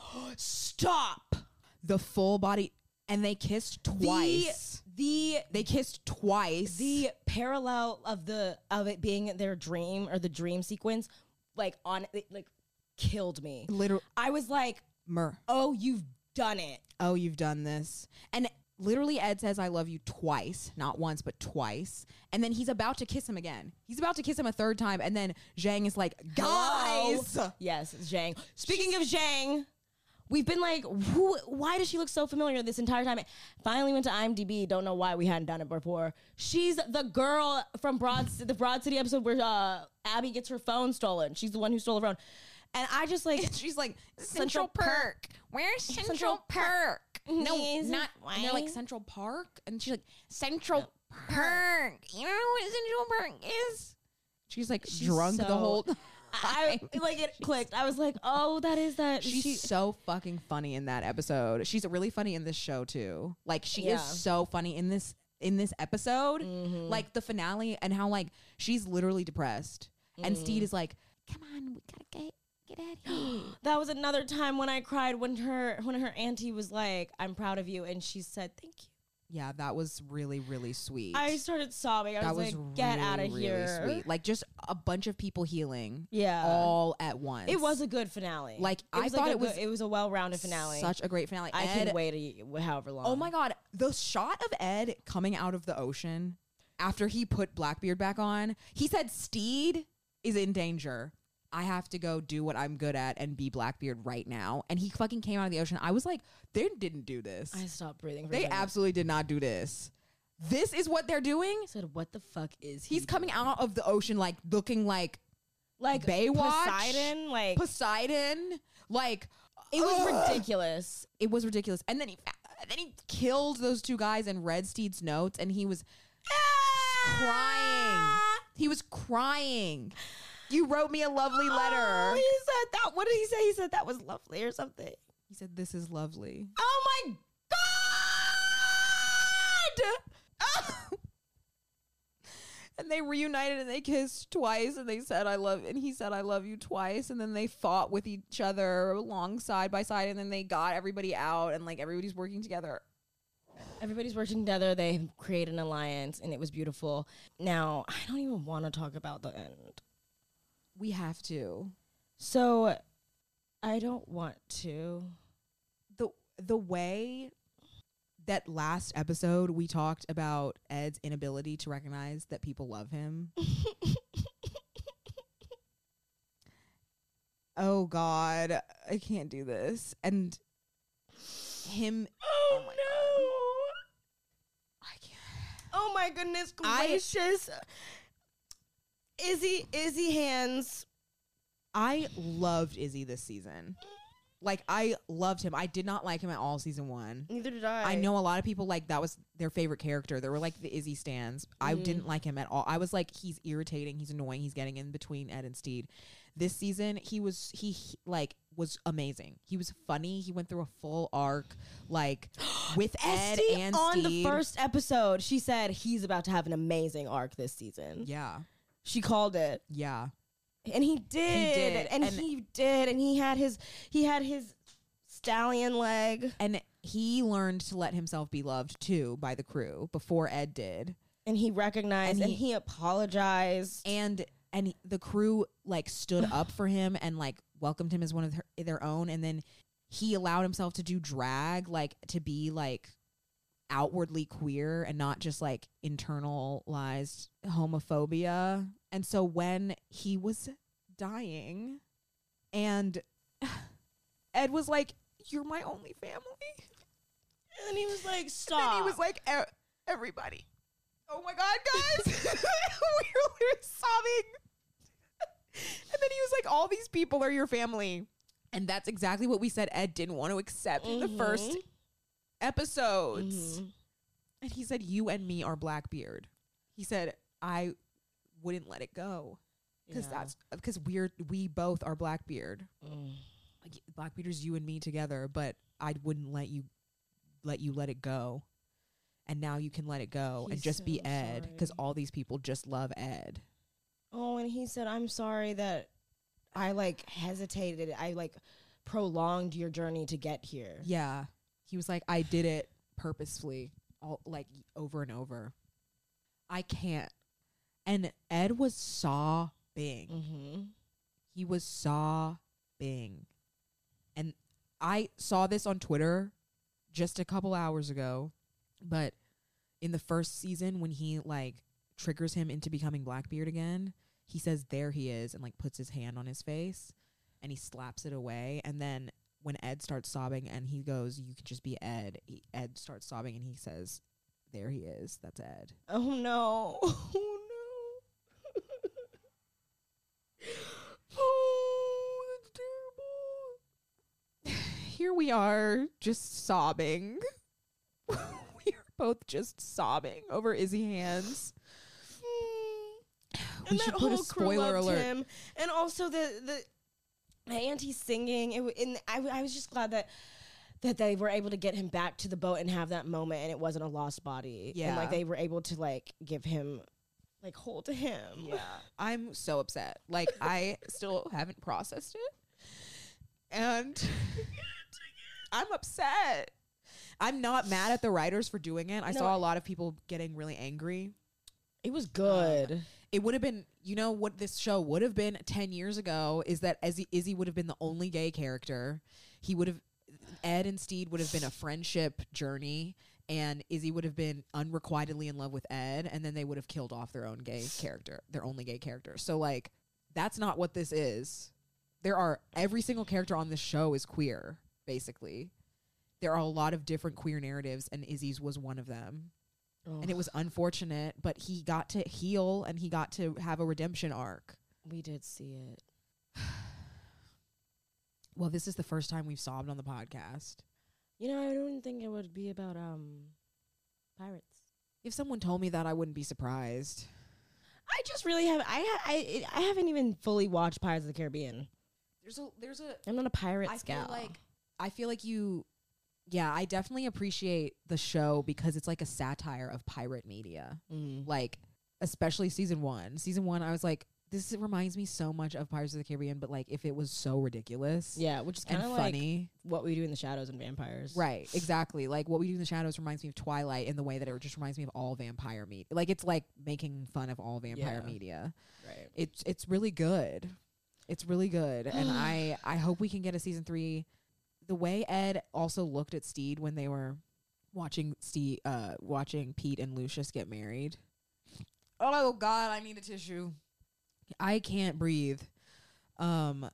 Stop. The full body, and they kissed twice. The they kissed twice. the parallel of the of it being their dream or the dream sequence, like on it, like killed me. literal I was like, mur. oh, you've done it. Oh, you've done this. And literally Ed says I love you twice, not once but twice. And then he's about to kiss him again. He's about to kiss him a third time, and then Zhang is like, guys. Hello? Yes, Zhang. Speaking of Zhang, we've been like, who, why does she look so familiar this entire time? Finally went to IMDb. Don't know why we hadn't done it before. She's the girl from Broad, the Broad City episode where uh, Abby gets her phone stolen. She's the one who stole her phone. And I just like, She's like, Central Perk. Where's Central, Central Perk? No, Is not. it And they're like why? Central Park, and she's like Central Perk. You know what Central Perk is? She's like She's drunk the so- whole. I like it clicked. I was like, oh, that is that. She's she, so fucking funny in that episode. She's really funny in this show too. Like she Yeah. is so funny in this in this episode. Mm-hmm. Like the finale and how like she's literally depressed. And Steed Mm. is like, come on, we gotta get get out of here. that was another time when I cried when her when her auntie was like, I'm proud of you, and she said, thank you. Yeah, that was really, really sweet. I started sobbing. I that was, was like, get out of really, here. really sweet. Like just a bunch of people healing. Yeah. All at once. It was a good finale. Like, It I was thought like a it was good- it was a well-rounded finale. Such a great finale. I Ed, can wait a, however long. Oh my god, the shot of Ed coming out of the ocean after he put Blackbeard back on, he said Steed is in danger. I have to go do what I'm good at and be Blackbeard right now. And he fucking came out of the ocean. I was like, they didn't do this. I stopped breathing. For They a second. absolutely did not do this. This is what they're doing. I said, what the fuck is he? He's coming doing? out of the ocean like looking like like Baywatch? Poseidon. Like Poseidon. Like it was ugh. ridiculous. It was ridiculous. And then he then he killed those two guys and read Steed's notes, and he was crying. He was crying. You wrote me a lovely letter. Oh, he said that. What did he say? He said that was lovely or something. He said, "This is lovely." Oh my god! And they reunited and they kissed twice, and they said, "I love," and he said, "I love you" twice, and then they fought with each other along side by side, and then they got everybody out, and like everybody's working together. Everybody's working together. They create an alliance, and it was beautiful. Now, I don't even want to talk about the end. We have to. So, I don't want to. the the way that last episode we talked about Ed's inability to recognize that people love him. Oh God, I can't do this. And him. Oh, my no! I can't. Oh my goodness I- gracious! Izzy, Izzy hands. I loved Izzy this season. Like I loved him. I did not like him at all season one. Neither did I. I know a lot of people like that was their favorite character. They were like the Izzy stans. I didn't like him at all. I was like, he's irritating. He's annoying. He's getting in between Ed and Steed. This season, he was he, he like was amazing. He was funny. He went through a full arc, like with Ed Esty and on Steed. the first episode, she said he's about to have an amazing arc this season. Yeah, She called it, yeah. and he did. did, and, and- he did, and he had his he had his stallion leg. And he learned to let himself be loved too by the crew before Ed did. And he recognized and, and he, he apologized. And and he, the crew like stood up for him and like welcomed him as one of her, their own. And then he allowed himself to do drag, like to be like outwardly queer and not just like internalized homophobia. And so when he was dying and Ed was like, "You're my only family." And he was like, "Stop." And then he was like, e- everybody. Oh my God, guys. we were literally sobbing. And then he was like, all these people are your family. And that's exactly what we said Ed didn't want to accept mm-hmm. in the first episodes. Mm-hmm. And he said, you and me are Blackbeard. He said, I wouldn't let it go. Because yeah. that's because we're we both are Blackbeard. Mm. Like, Blackbeard's you and me together, but I wouldn't let you let you let it go. And now you can let it go He's and just so be Ed, because all these people just love Ed. Oh, and he said, I'm sorry that I like hesitated. I like prolonged your journey to get here. Yeah. He was like, I did it purposefully, all like over and over. I can't. And Ed was sobbing. Mm-hmm. He was sobbing. And I saw this on Twitter just a couple hours ago. But in the first season, when he like triggers him into becoming Blackbeard again, he says, there he is, and like puts his hand on his face and he slaps it away. And then when Ed starts sobbing and he goes, you can just be Ed, he, Ed starts sobbing and he says, there he is. That's Ed. Oh, no. Oh, no. Oh, that's terrible. Here we are, just sobbing. We are both just sobbing over Izzy Hands. Mm. We and should that put whole a spoiler crew loved alert. Him. And also the the, the auntie singing. It w- and I, I was just glad that that they were able to get him back to the boat and have that moment, and it wasn't a lost body. Yeah, and like they were able to like give him like hold him. Yeah, I'm so upset. Like I still haven't processed it, and I'm upset. I'm not mad at the writers for doing it. I no, saw a lot of people getting really angry. It was good. Uh, it would have been, you know, what this show would have been ten years ago is that Izzy, Izzy would have been the only gay character. He would have, Ed and Steed would have been a friendship journey, and Izzy would have been unrequitedly in love with Ed, and then they would have killed off their own gay character, their only gay character. So, like, that's not what this is. There are, every single character on this show is queer, basically. There are a lot of different queer narratives, and Izzy's was one of them. Ugh. And it was unfortunate, but he got to heal and he got to have a redemption arc. We did see it. Well, this is the first time we've sobbed on the podcast. You know, I don't think it would be about um pirates. If someone told me that, I wouldn't be surprised. I just really have I ha- I I haven't even fully watched Pirates of the Caribbean. There's a there's a I'm not a pirate I scout. feel like I feel like you Yeah, I definitely appreciate the show because it's like a satire of pirate media. Mm. Like, especially season one. Season one, I was like, this reminds me so much of Pirates of the Caribbean, but like if it was so ridiculous. Yeah, which is kind of like funny. What We Do in the Shadows and vampires. Right, exactly. Like What We Do in the Shadows reminds me of Twilight in the way that it just reminds me of all vampire media. Like it's like making fun of all vampire yeah. media. Right. It's it's really good. It's really good. And I, I hope we can get a season three. The way Ed also looked at Steed when they were watching Steve, uh, watching Pete and Lucius get married. Oh God, I need a tissue. I can't breathe. Um,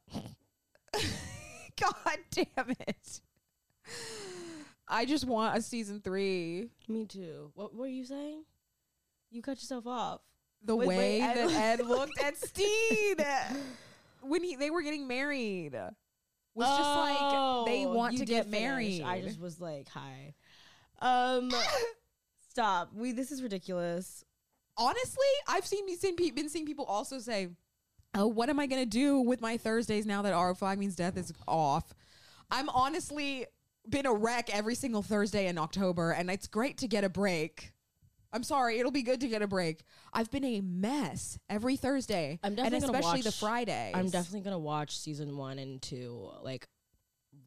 God damn it! I just want a season three. Me too. What were you saying? You cut yourself off. The wait, way wait, Ed that Ed looked at Steed when he they were getting married. Was oh, just like they want to get finish. married. I just was like, hi. Um, stop. We. This is ridiculous. Honestly, I've seen seen pe- been seeing people also say, "Oh, what am I gonna do with my Thursdays now that Our Flag Means Death is off?" I'm honestly been a wreck every single Thursday in October, and it's great to get a break. I'm sorry, it'll be good to get a break. I've been a mess every Thursday, I'm definitely and especially gonna watch, the Fridays. I'm definitely gonna watch season one and two like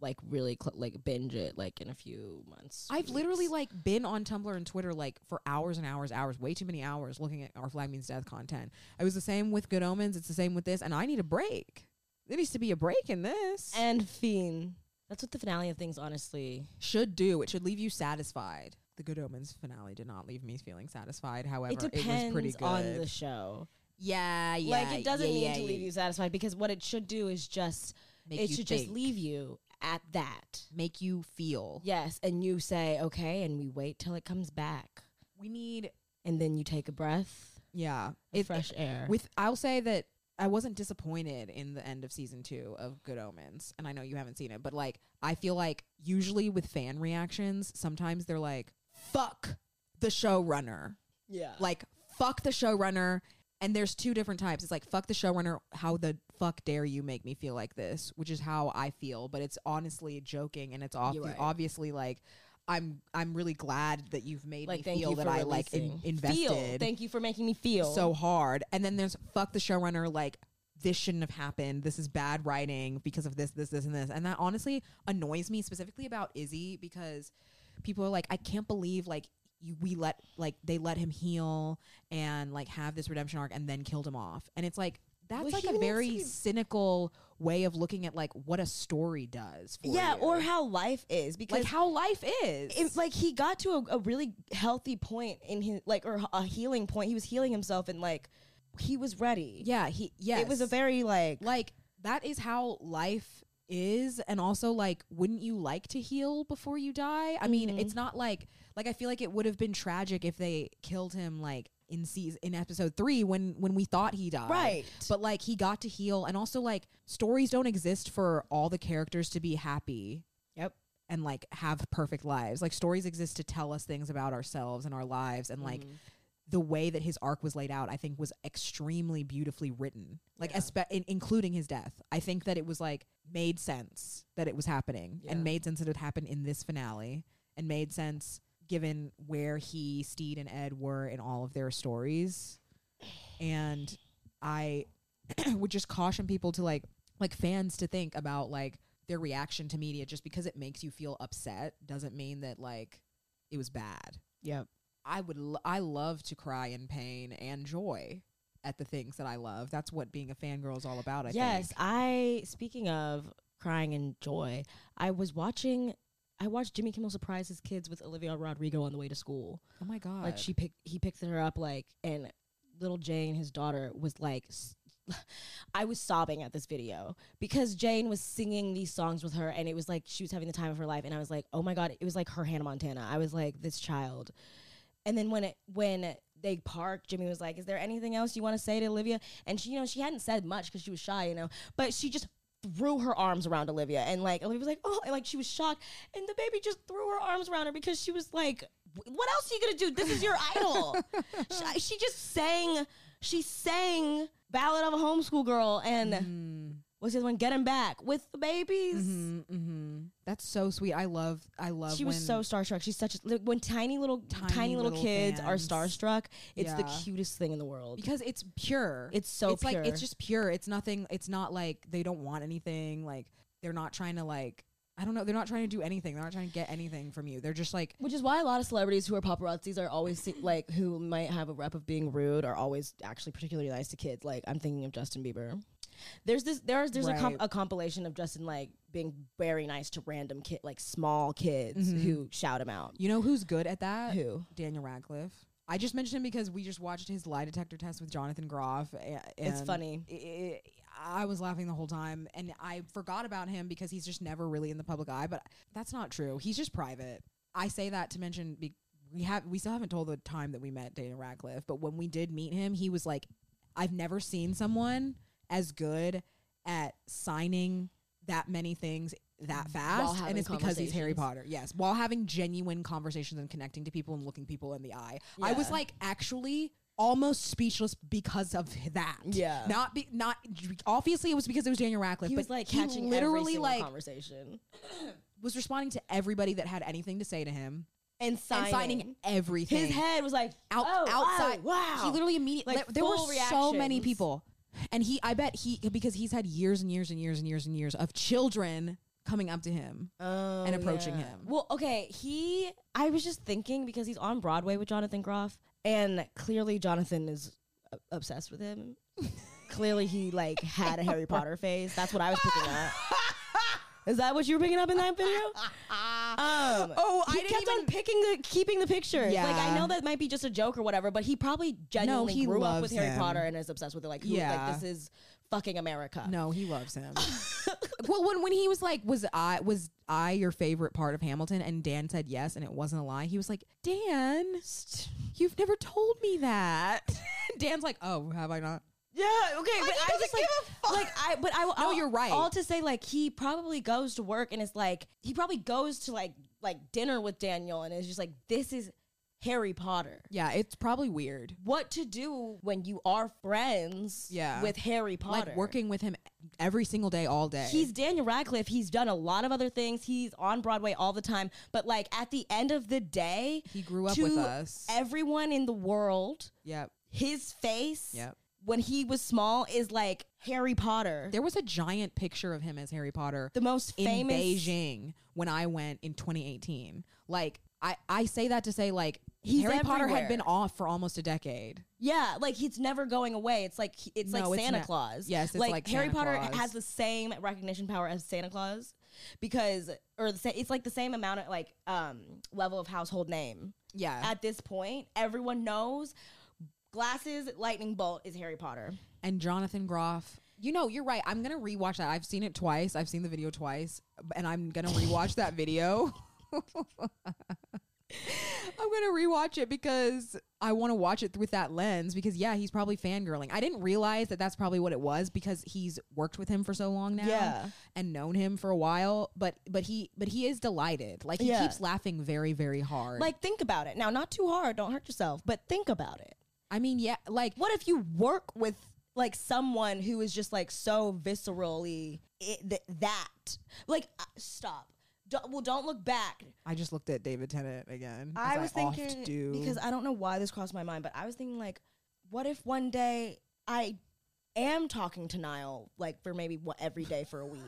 like really cl- like binge it like in a few months. I've weeks. literally like been on Tumblr and Twitter like for hours and hours, hours, way too many hours looking at Our Flag Means Death content. It was the same with Good Omens. It's the same with this, and I need a break. There needs to be a break in this. And Fiend. That's what the finale of things honestly should do. It should leave you satisfied. The Good Omens finale did not leave me feeling satisfied. However, it depends it was pretty good on the show. Yeah, yeah. Like it doesn't yeah, need yeah, to yeah. leave you satisfied because what it should do is just Make it you should think. just leave you at that. Make you feel. Yes, and you say okay, and we wait till it comes back, We need. and then you take a breath, Yeah, of fresh air. With I'll say that I wasn't disappointed in the end of season two of Good Omens, and I know you haven't seen it, but like I feel like usually with fan reactions, sometimes they're like, "Fuck the showrunner," yeah, like "Fuck the showrunner." And there's two different types. It's like "Fuck the showrunner." How the fuck dare you make me feel like this? Which is how I feel, but it's honestly joking, and it's off- You're right. obviously like. I'm I'm really glad that you've made like me thank feel you that for I like in, releasing. invested. Feel. Thank you for making me feel so hard. And then there's fuck the showrunner, like this shouldn't have happened. This is bad writing because of this, this, this, and this. And that honestly annoys me specifically about Izzy because people are like, I can't believe like you, we let like they let him heal and like have this redemption arc and then killed him off. And it's like that's Well, like he a needs very to be- cynical way of looking at like what a story does. For yeah, you. or how life is because like how life is. it, like he got to a, a really healthy point in his like or a healing point. He was healing himself and like he was ready. yeah, he yes. It was a very like like that is how life is. And also like wouldn't you like to heal before you die? I mean, Mhm. it's not like like I feel like it would have been tragic if they killed him like in season in episode three when when we thought he died, Right. but like he got to heal. And also like stories don't exist for all the characters to be happy Yep. and like have perfect lives. Like stories exist to tell us things about ourselves and our lives. And like the way that his arc was laid out, I think was extremely beautifully written, like Yeah. espe- in, including his death. I think that it was like made sense that it was happening Yeah. and made sense that it happened in this finale and made sense given where he, Steed, and Ed were in all of their stories. And I would just caution people to like, like fans to think about like their reaction to media. Just because it makes you feel upset doesn't mean that like it was bad. Yep. I would l- I love to cry in pain and joy at the things that I love. That's what being a fangirl is all about, I yes, think. I speaking of crying in joy, I was watching I watched Jimmy Kimmel surprise his kids with Olivia Rodrigo on the way to school. Oh my god. Like she picked he picked her up like and little Jane, his daughter, was like s- I was sobbing at this video because Jane was singing these songs with her and it was like she was having the time of her life and I was like, "Oh my god," it was like her Hannah Montana. I was like, "This child." And then when it when they parked, Jimmy was like, "Is there anything else you want to say to Olivia?" And she, you know, she hadn't said much because she was shy, you know, but she just threw her arms around Olivia, and like Olivia was like, "Oh," and like she was shocked, and the baby just threw her arms around her because she was like, "What else are you gonna do? This is your idol." she, she just sang, she sang "Ballad of a Homeschool Girl" and Mm. what's the other one? "Get Him Back" with the babies. Mm-hmm, mm-hmm. That's so sweet. I love I love She was when so starstruck. She's such a, like, when tiny little tiny, Tiny little, little kids fans. are starstruck. It's the Yeah. cutest thing in the world. because it's pure. It's so it's pure. like it's just pure. It's nothing. It's not like they don't want anything. Like they're not trying to like I don't know. They're not trying to do anything. They're not trying to get anything from you. They're just like Which is why a lot of celebrities who are paparazzis are always se- like who might have a rep of being rude are always actually particularly nice to kids. Like I'm thinking of Justin Bieber. There's this there's there's a, comp- Right. a compilation of Justin like being very nice to random kid like small kids Mhm. who shout him out. you know who's good at that? Who? Daniel Radcliffe. I just mentioned him because we just watched his lie detector test with Jonathan Groff. a- It's and funny. i- i- I was laughing the whole time, and I forgot about him because he's just never really in the public eye. But that's not true. He's just private. I say that to mention be- we have we still haven't told the time that we met Daniel Radcliffe, but when we did meet him, he was like, I've never seen someone as good at signing that many things that fast, having and it's because he's Harry conversations. Potter. Yes, while having genuine conversations and connecting to people and looking people in the eye. I was Yeah. like actually almost speechless because of that. Yeah. not be not obviously it was because it was Daniel Radcliffe. He but was like he catching every literally single like conversation was responding to everybody that had anything to say to him and signing. and signing everything. His head was like out oh, outside. oh, wow. He literally immediately Like, there were full so many reactions. people, and he I bet he because he's had years and years and years and years and years of children coming up to him Oh, and approaching yeah. him. Well, okay, he. I was just thinking because he's on Broadway with Jonathan Groff, and clearly Jonathan is uh, obsessed with him. Clearly, he like had a Harry Potter phase. That's what I was picking up. Is that what you were picking up in that video? Um, oh, he I didn't kept even on picking the, keeping the pictures. Yeah. Like I know that might be just a joke or whatever, but he probably genuinely he grew up loves with Harry him. Potter and is obsessed with it. Like, who, Yeah. like this is fucking America. No, he loves him. Well, when when he was like, was I was I your favorite part of Hamilton? And Dan said yes, and it wasn't a lie. He was like, Dan, you've never told me that. Dan's like, oh, have I not? Yeah, okay, but he I doesn't just like, give a fuck. like I, but I, No, all, you're right. All to say, like he probably goes to work and is like, he probably goes to like like dinner with Daniel and is just like, this is Harry Potter. Yeah, it's probably weird. What to do when you are friends? Yeah. with Harry Potter, Like working with him every single day, all day. He's Daniel Radcliffe. He's done a lot of other things. He's on Broadway all the time. But like at the end of the day, He grew up to with us. Everyone in the world, Yep. his face. Yep. When he was small is like Harry Potter. There was a giant picture of him as Harry Potter. The most in famous Beijing when I went in twenty eighteen. Like I, I say that to say like He's Harry Potter everywhere. had been off for almost a decade. Yeah, like he's never going away. It's like it's No, like it's Santa not. Claus. Yes, it's like, like Harry Santa Potter Claus. has the same recognition power as Santa Claus because, or the, sa- it's like the same amount of like um level of household name. Yeah. At this point, everyone knows glasses, lightning bolt is Harry Potter. And Jonathan Groff. You know, you're right. I'm gonna rewatch that. I've seen it twice. I've seen the video twice, and I'm gonna rewatch that video. I'm gonna rewatch it because I want to watch it with that lens. Because yeah, he's probably fangirling. I didn't realize that that's probably what it was because he's worked with him for so long now, Yeah. and known him for a while. But but he but he is delighted. Like he Yeah. keeps laughing very very hard. Like think about it. Now, not too hard. Don't hurt yourself. But think about it. I mean, yeah, like What if you work with like someone who is just like so viscerally I- th- that? Like, uh, stop. Don't, well, don't look back. I just looked at David Tennant again. I as was oft thinking do. because I don't know why this crossed my mind, but I was thinking like, what if one day I am talking to Niall like for maybe what every day for a week?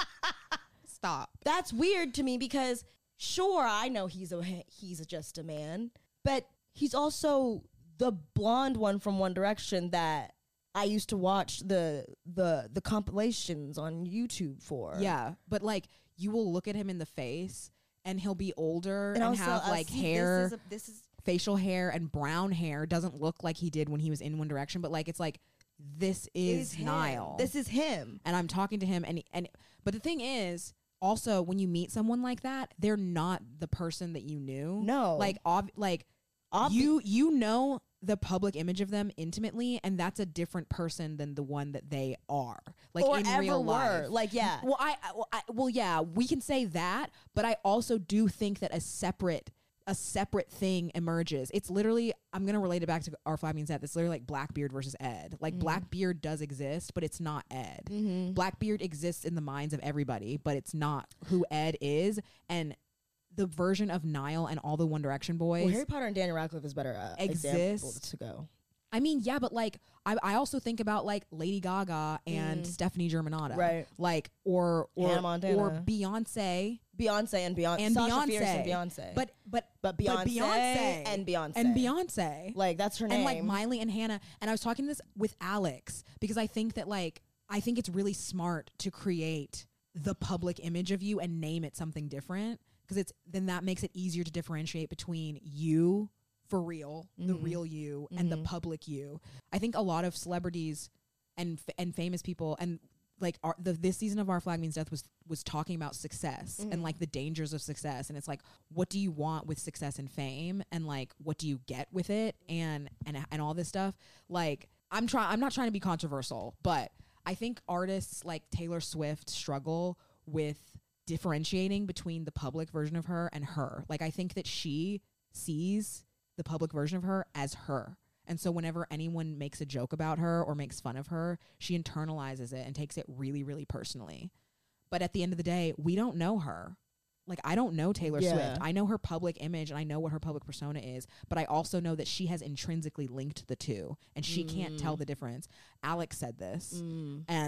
Stop. That's weird to me because sure I know he's a he's just a man, but he's also the blonde one from One Direction that I used to watch the the the compilations on YouTube for. Yeah, but like you will look at him in the face and he'll be older and, and, also, have uh, like see, hair, This is, a, this is facial hair and brown hair. Doesn't look like he did when he was in One Direction, but like it's like this is, him. Niall. This is him. and I'm talking to him and and but the thing is also when you meet someone like that, they're not the person that you knew. No. Like ob- like Obvi- you you know the public image of them intimately, and that's a different person than the one that they are. Like or in ever real were. life. Like yeah. Well, I, I- well, I well, yeah, we can say that, but I also do think that a separate a separate thing emerges. It's literally, I'm gonna relate it back to Our Flag Means Death. It's literally like Blackbeard versus Ed. Like Blackbeard does exist, but it's not Ed. Blackbeard exists in the minds of everybody, but it's not who Ed is. And the version of Niall and all the One Direction boys. Well, Harry Potter and Daniel Radcliffe is better uh, example Exists. to go. I mean, yeah, but like I, I also think about like Lady Gaga and Stephanie Germanotta, Right. Like or or Hannah Montana. or Beyonce Beyonce and Beyonce and Sasha Beyonce, Fierce and Beyonce. but but But Beyonce and Beyonce. and Beyonce, like that's her name. and like Miley and Hannah. And I was talking this with Alex because I think that like I think it's really smart to create the public image of you and name it something different because it's then that makes it easier to differentiate between you for real, the real you, and the public you. I think a lot of celebrities and f- and famous people and like our, the this season of Our Flag Means Death was was talking about success and like the dangers of success, and it's like what do you want with success and fame, and like what do you get with it, and and and all this stuff. Like I'm trying I'm not trying to be controversial, but I think artists like Taylor Swift struggle with differentiating between the public version of her and her. Like I think that she sees the public version of her as her. And so whenever anyone makes a joke about her or makes fun of her, she internalizes it and takes it really, really personally. But at the end of the day, we don't know her. Like, I don't know Taylor Yeah. Swift. I know her public image and I know what her public persona is, but I also know that she has intrinsically linked the two and she can't tell the difference. Alex said this, and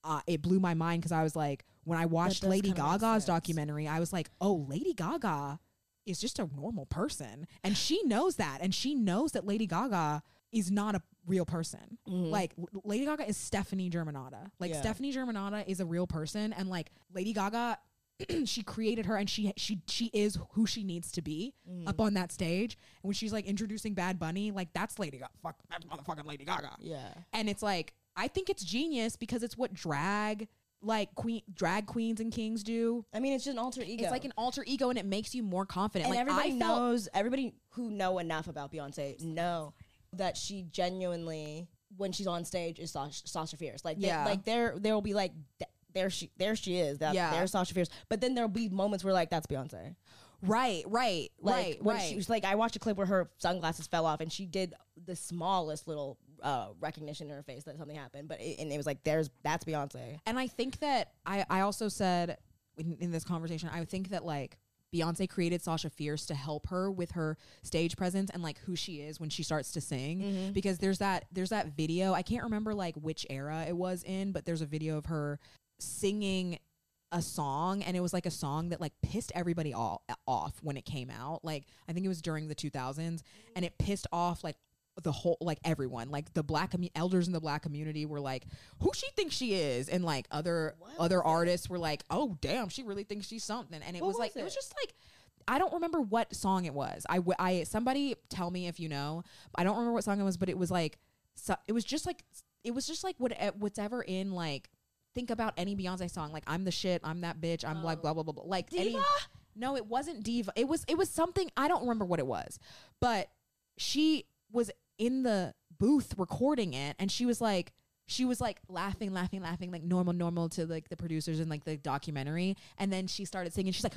uh, it blew my mind because I was like, when I watched does Lady kinda make Gaga's sense. documentary, I was like, oh, Lady Gaga is just a normal person. And she knows that. And she knows that Lady Gaga is not a real person. Like L- Lady Gaga is Stephanie Germanotta. Like Yeah. Stephanie Germanotta is a real person. And like Lady Gaga, she created her and she she she is who she needs to be up on that stage. And when she's like introducing Bad Bunny, like that's Lady Gaga. Fuck, that's motherfucking Lady Gaga. Yeah. And it's like, I think it's genius because it's what drag, like queen, drag queens and kings do. I mean, it's just an alter ego. It's like an alter ego and it makes you more confident. and like everybody I felt, knows, everybody who know enough about Beyonce know that she genuinely, when she's on stage, is Sasha, Sasha Fierce. Like, they- Yeah. like there, there will be like, th- there she, there she is. That, Yeah. there's Sasha Fierce. But then there'll be moments where like that's Beyonce. right, right, Like right, when right. she was like, I watched a clip where her sunglasses fell off, and she did the smallest little uh, recognition in her face that something happened. But it, and it was like, there's that's Beyonce. And I think that I, I also said in, in this conversation, I think that like Beyonce created Sasha Fierce to help her with her stage presence and like who she is when she starts to sing. Because there's that there's that video, I can't remember like which era it was in, but there's a video of her singing a song, and it was like a song that like pissed everybody all off when it came out. Like I think it was during the two thousands, and it pissed off like the whole, like everyone, like the black commu- elders in the black community were like, who she thinks she is, and like other other artists were like, oh damn, she really thinks she's something. And it What was like was it was it? just like, I don't remember what song it was. I, w- I somebody tell me if you know. I don't remember what song it was, but it was like, so, it was just like it was just like what whatever in like, think about any Beyonce song, like I'm the shit, I'm that bitch, I'm like blah blah blah blah. Like any, Diva? no, it wasn't Diva. It was it was something, I don't remember what it was, but she was in the booth recording it, and she was like. She was like laughing, laughing, laughing, like normal, normal to like the producers in like the documentary. And then she started singing. She's like,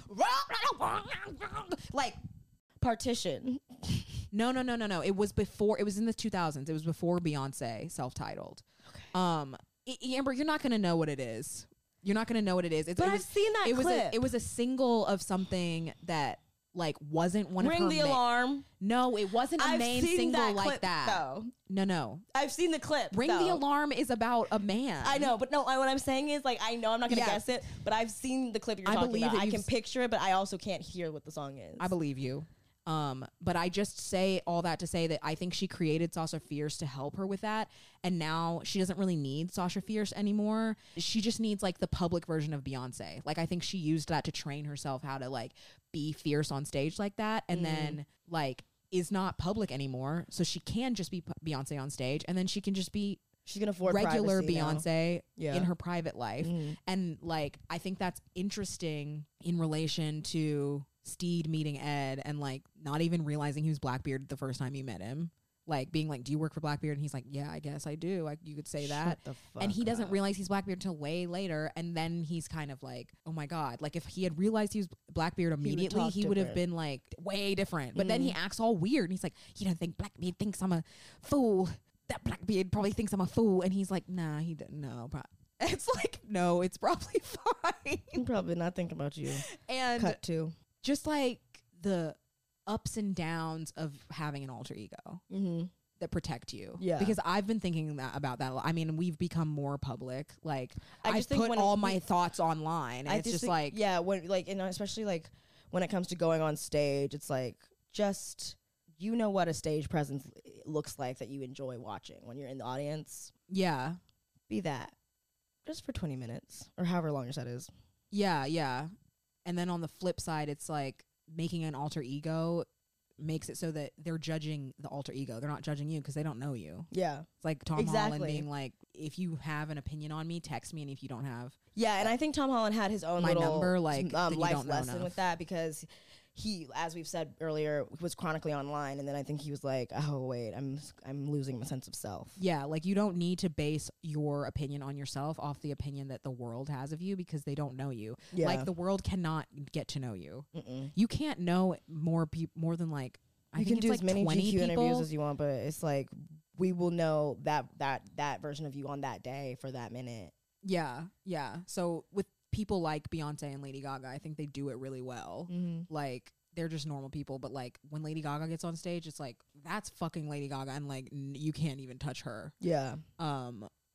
like, Partition. no, no, no, no, no. It was before, it was in the two thousands. It was before Beyonce self-titled. Um, I- Amber, you're not going to know what it is. You're not going to know what it is. It's, But it I've was, seen that it was clip. A, it was a single of something that like wasn't one Ring of her the ma- alarm. No, it wasn't a I've main seen single that like clip, that. though. No, no. I've seen the clip. Ring though. the Alarm is about a man. I know, but no, I, what I'm saying is, like, I know I'm not going to Yeah. guess it, but I've seen the clip you're I talking believe about. that I you've can s- picture it, but I also can't hear what the song is. I believe you. Um, but I just say all that to say that I think she created Sasha Fierce to help her with that. And now she doesn't really need Sasha Fierce anymore. She just needs like the public version of Beyonce. Like I think she used that to train herself how to like be fierce on stage like that. And then like is not public anymore. So she can just be P- Beyonce on stage, and then she can just be She's going to afford regular privacy now. Beyonce Yeah. in her private life. Mhm. And like I think that's interesting in relation to Steed meeting Ed and like not even realizing he was Blackbeard the first time you met him. Like being like, do you work for Blackbeard? And he's like, yeah, I guess I do. Like you could say that. the And he fuck doesn't up. realize he's Blackbeard until way later. And then he's kind of like, oh my God. Like if he had realized he was Blackbeard immediately, talk he would have different. been like way different. But then he acts all weird. And he's like, you don't think Blackbeard thinks I'm a fool? That Blackbeard probably thinks I'm a fool. And he's like, nah, he didn't know. But it's like, no, it's probably fine. I'm probably not thinking about you. And Cut to. just like the ups and downs of having an alter ego Mm-hmm. that protect you. Yeah. Because I've been thinking that about that. a lot. I mean, we've become more public. Like I I just just think put when all we- my thoughts online. And I it's just think- like, yeah, when like, and especially like when it comes to going on stage, it's like just you know what a stage presence looks like that you enjoy watching when you're in the audience. yeah, Be that just for twenty minutes or however long your set is. yeah, yeah. And then on the flip side, it's like making an alter ego makes it so that they're judging the alter ego. They're not judging you because they don't know you. Yeah, It's like Tom Holland Exactly. being like, if you have an opinion on me, text me. And if you don't have, yeah, and I think Tom Holland had his own My little number, like, um, that you life don't know lesson enough. with that because he, as we've said earlier, was chronically online, and then I think he was like, oh wait, I'm I'm losing my sense of self. yeah, like you don't need to base your opinion on yourself off the opinion that the world has of you because they don't know you. Yeah. Like the world cannot get to know you. Mm-mm. You can't know more people more than like I You think can it's do like as many twenty G Q people. interviews as you want, but it's like we will know that that that version of you on that day for that minute. Yeah, yeah. So with people like Beyonce and Lady Gaga, I think they do it really well. Mm-hmm. Like they're just normal people, but like when Lady Gaga gets on stage, it's like that's fucking Lady Gaga, and like n- you can't even touch her. Yeah, Um,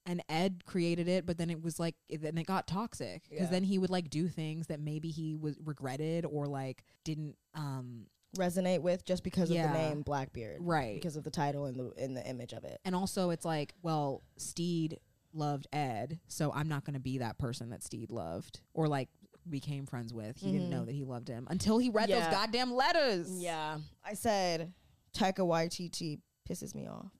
and Ed created it, but then it was like, it, then it got toxic because Yeah. then he would like do things that maybe he was regretted or like didn't, um, resonate with just because Yeah. of the name Blackbeard. Right. Because of the title and the and the image of it. and also it's like, well, Steed loved Ed, so I'm not going to be that person that Steed loved or like became friends with. He didn't know that he loved him until he read Yeah. those goddamn letters. Yeah. I said Taika Waititi pisses me off.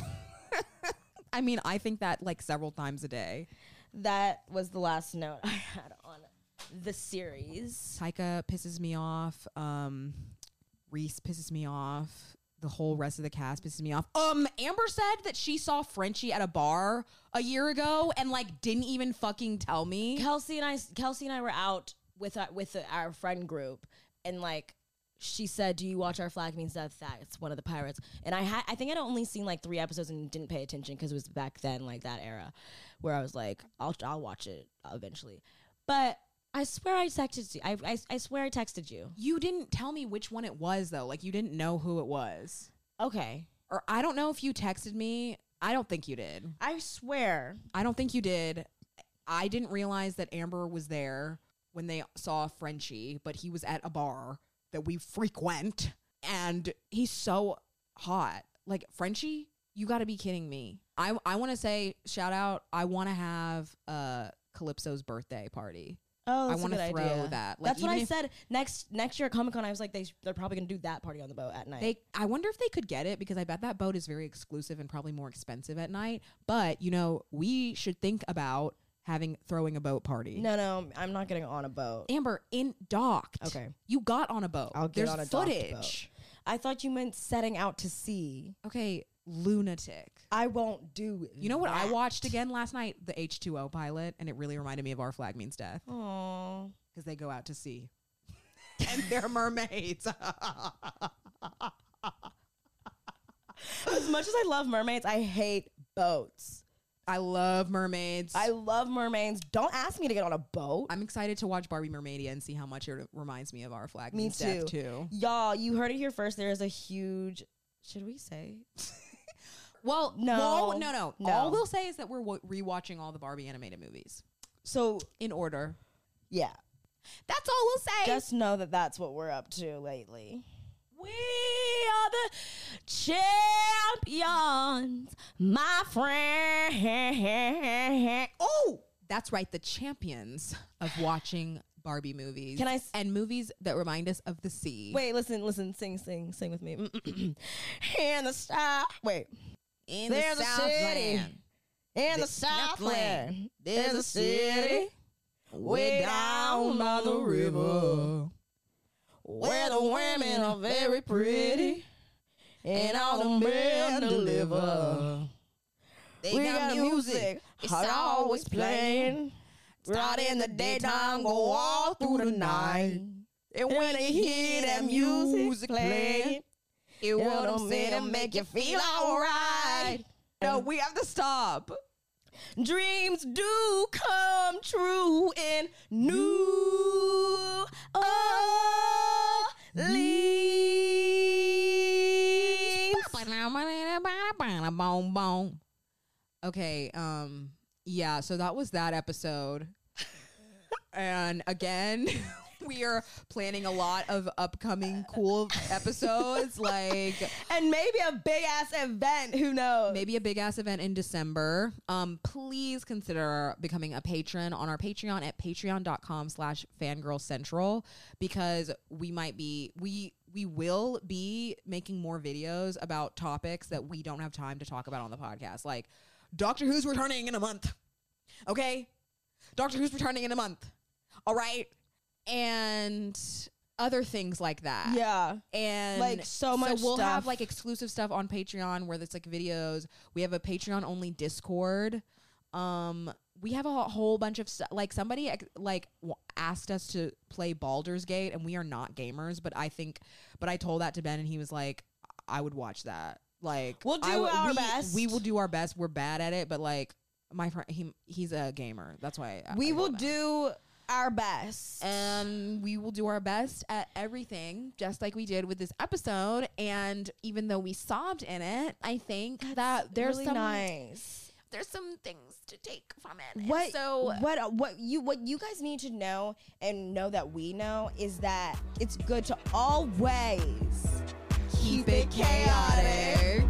I mean, I think that like several times a day. That was the last note I had on the series. Taika pisses me off. Um, Reese pisses me off. The whole rest of the cast pisses me off. Um, Amber said that she saw Frenchie at a bar a year ago and like didn't even fucking tell me. Kelsey and I Kelsey and I were out with our, with our friend group, and like she said, "Do you watch Our Flag Means Death?" That's one of the pirates. And I had I think I'd only seen like three episodes and didn't pay attention because it was back then, like that era, where I was like, "I'll I'll watch it eventually." But I swear I texted you. I, I I swear I texted you. You didn't tell me which one it was though. Like you didn't know who it was. Okay. Or I don't know if you texted me. I don't think you did. I swear. I don't think you did. I didn't realize that Amber was there when they saw Frenchie, but he was at a bar that we frequent, and he's so hot. Like, Frenchie, you got to be kidding me. I I want to say, shout out, I want to have uh, Calypso's birthday party. Oh, I that's want a to good throw idea. that. Like, That's what even I if said. Next next year at Comic Con, I was like, they they're probably gonna do that party on the boat at night. They, I wonder if they could get it, because I bet that boat is very exclusive and probably more expensive at night. But, you know, we should think about having throwing a boat party. no, no, I'm not getting on a boat. Amber, in docked. Okay. You got on a boat. I'll get There's on a docked footage. boat. I thought you meant setting out to sea. Okay, lunatic. I won't do. You know what I that. watched again last night? The H two O pilot, and it really reminded me of Our Flag Means Death, Aww. because they go out to sea. And they're mermaids. As much as I love mermaids, I hate boats. I love mermaids. I love mermaids. Don't ask me to get on a boat. I'm excited to watch Barbie Mermaidia and see how much it reminds me of Our Flag Me Means too. Death too. Y'all, you heard it here first. There is a huge. Should we say? Well, No. well, no, no, No. All we'll say is that we're w- rewatching all the Barbie animated movies So in order. yeah, That's all we'll say. just know that that's what we're up to lately. We are the champions, my friend. Oh, that's right. The champions of watching Barbie movies. Can I s- and movies that remind us of the sea. Wait, listen, listen, sing, sing, sing with me. In the south, wait. in There's the a city. Southland. In the The Southland. Southland, there's a city way down by the river, where the women are very pretty and all the men deliver. They We got got music, It's hot always playing. Right in the daytime, go all through the night. And when you hear that music playing, it it'll make, make you feel alright. No, we have to stop. Dreams do come true in New Orleans. Okay, um, yeah, so that was that episode. And again, we are planning a lot of upcoming cool episodes, like And maybe a big ass event. Who knows? maybe a big ass event in December. Um, please consider becoming a patron on our Patreon at patreon.com slash fangirl central, because we might be, we, we will be making more videos about topics that we don't have time to talk about on the podcast. Like Doctor Who's returning in a month. Okay. Doctor Who's returning in a month. All right. And other things like that. Yeah. And Like, so much we'll have stuff. like exclusive stuff on Patreon where there's like videos. We have a Patreon only Discord. Um, we have a whole bunch of stuff. Like somebody ex- like w- asked us to play Baldur's Gate, and we are not gamers, but I think, but I told that to Ben, and he was like, I would watch that. Like We'll do I w- our we, best. We will do our best. We're bad at it, but like my friend, he he's a gamer. That's why I, We I will told him. do our best. And we will do our best at everything, just like we did with this episode. And even though we sobbed in it, I think that there's really some nice. there's some things to take from it. And What so what what you what you guys need to know and know that we know is that it's good to always keep, Keep it chaotic.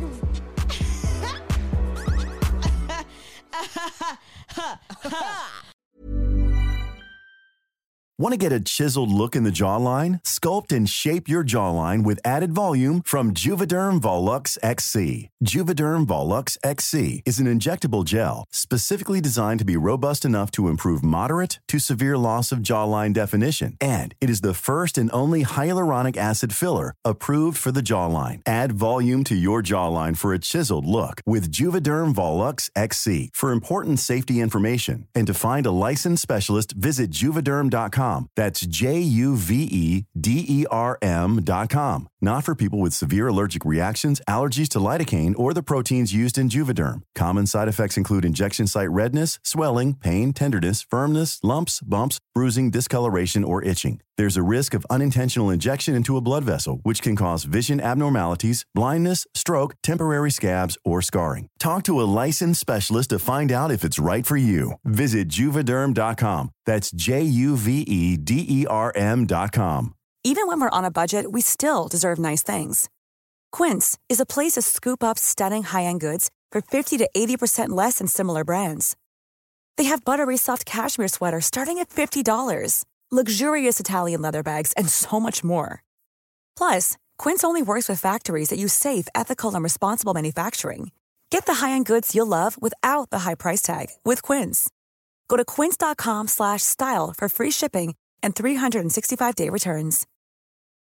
Want to get a chiseled look in the jawline? Sculpt and shape your jawline with added volume from Juvederm Volux X C. Juvederm Volux X C is an injectable gel specifically designed to be robust enough to improve moderate to severe loss of jawline definition. And it is the first and only hyaluronic acid filler approved for the jawline. Add volume to your jawline for a chiseled look with Juvederm Volux X C. For important safety information and to find a licensed specialist, visit juvederm dot com. That's J U V E D E R M dot com. Not for people with severe allergic reactions, allergies to lidocaine, or the proteins used in Juvederm. Common side effects include injection site redness, swelling, pain, tenderness, firmness, lumps, bumps, bruising, discoloration, or itching. There's a risk of unintentional injection into a blood vessel, which can cause vision abnormalities, blindness, stroke, temporary scabs, or scarring. Talk to a licensed specialist to find out if it's right for you. Visit Juvederm dot com. That's J U V E D E R M dot com. Even when we're on a budget, we still deserve nice things. Quince is a place to scoop up stunning high-end goods for fifty to eighty percent less than similar brands. They have buttery soft cashmere sweaters starting at fifty dollars, luxurious Italian leather bags, and so much more. Plus, Quince only works with factories that use safe, ethical, and responsible manufacturing. Get the high-end goods you'll love without the high price tag with Quince. Go to quince dot com slash style for free shipping and three sixty-five day returns.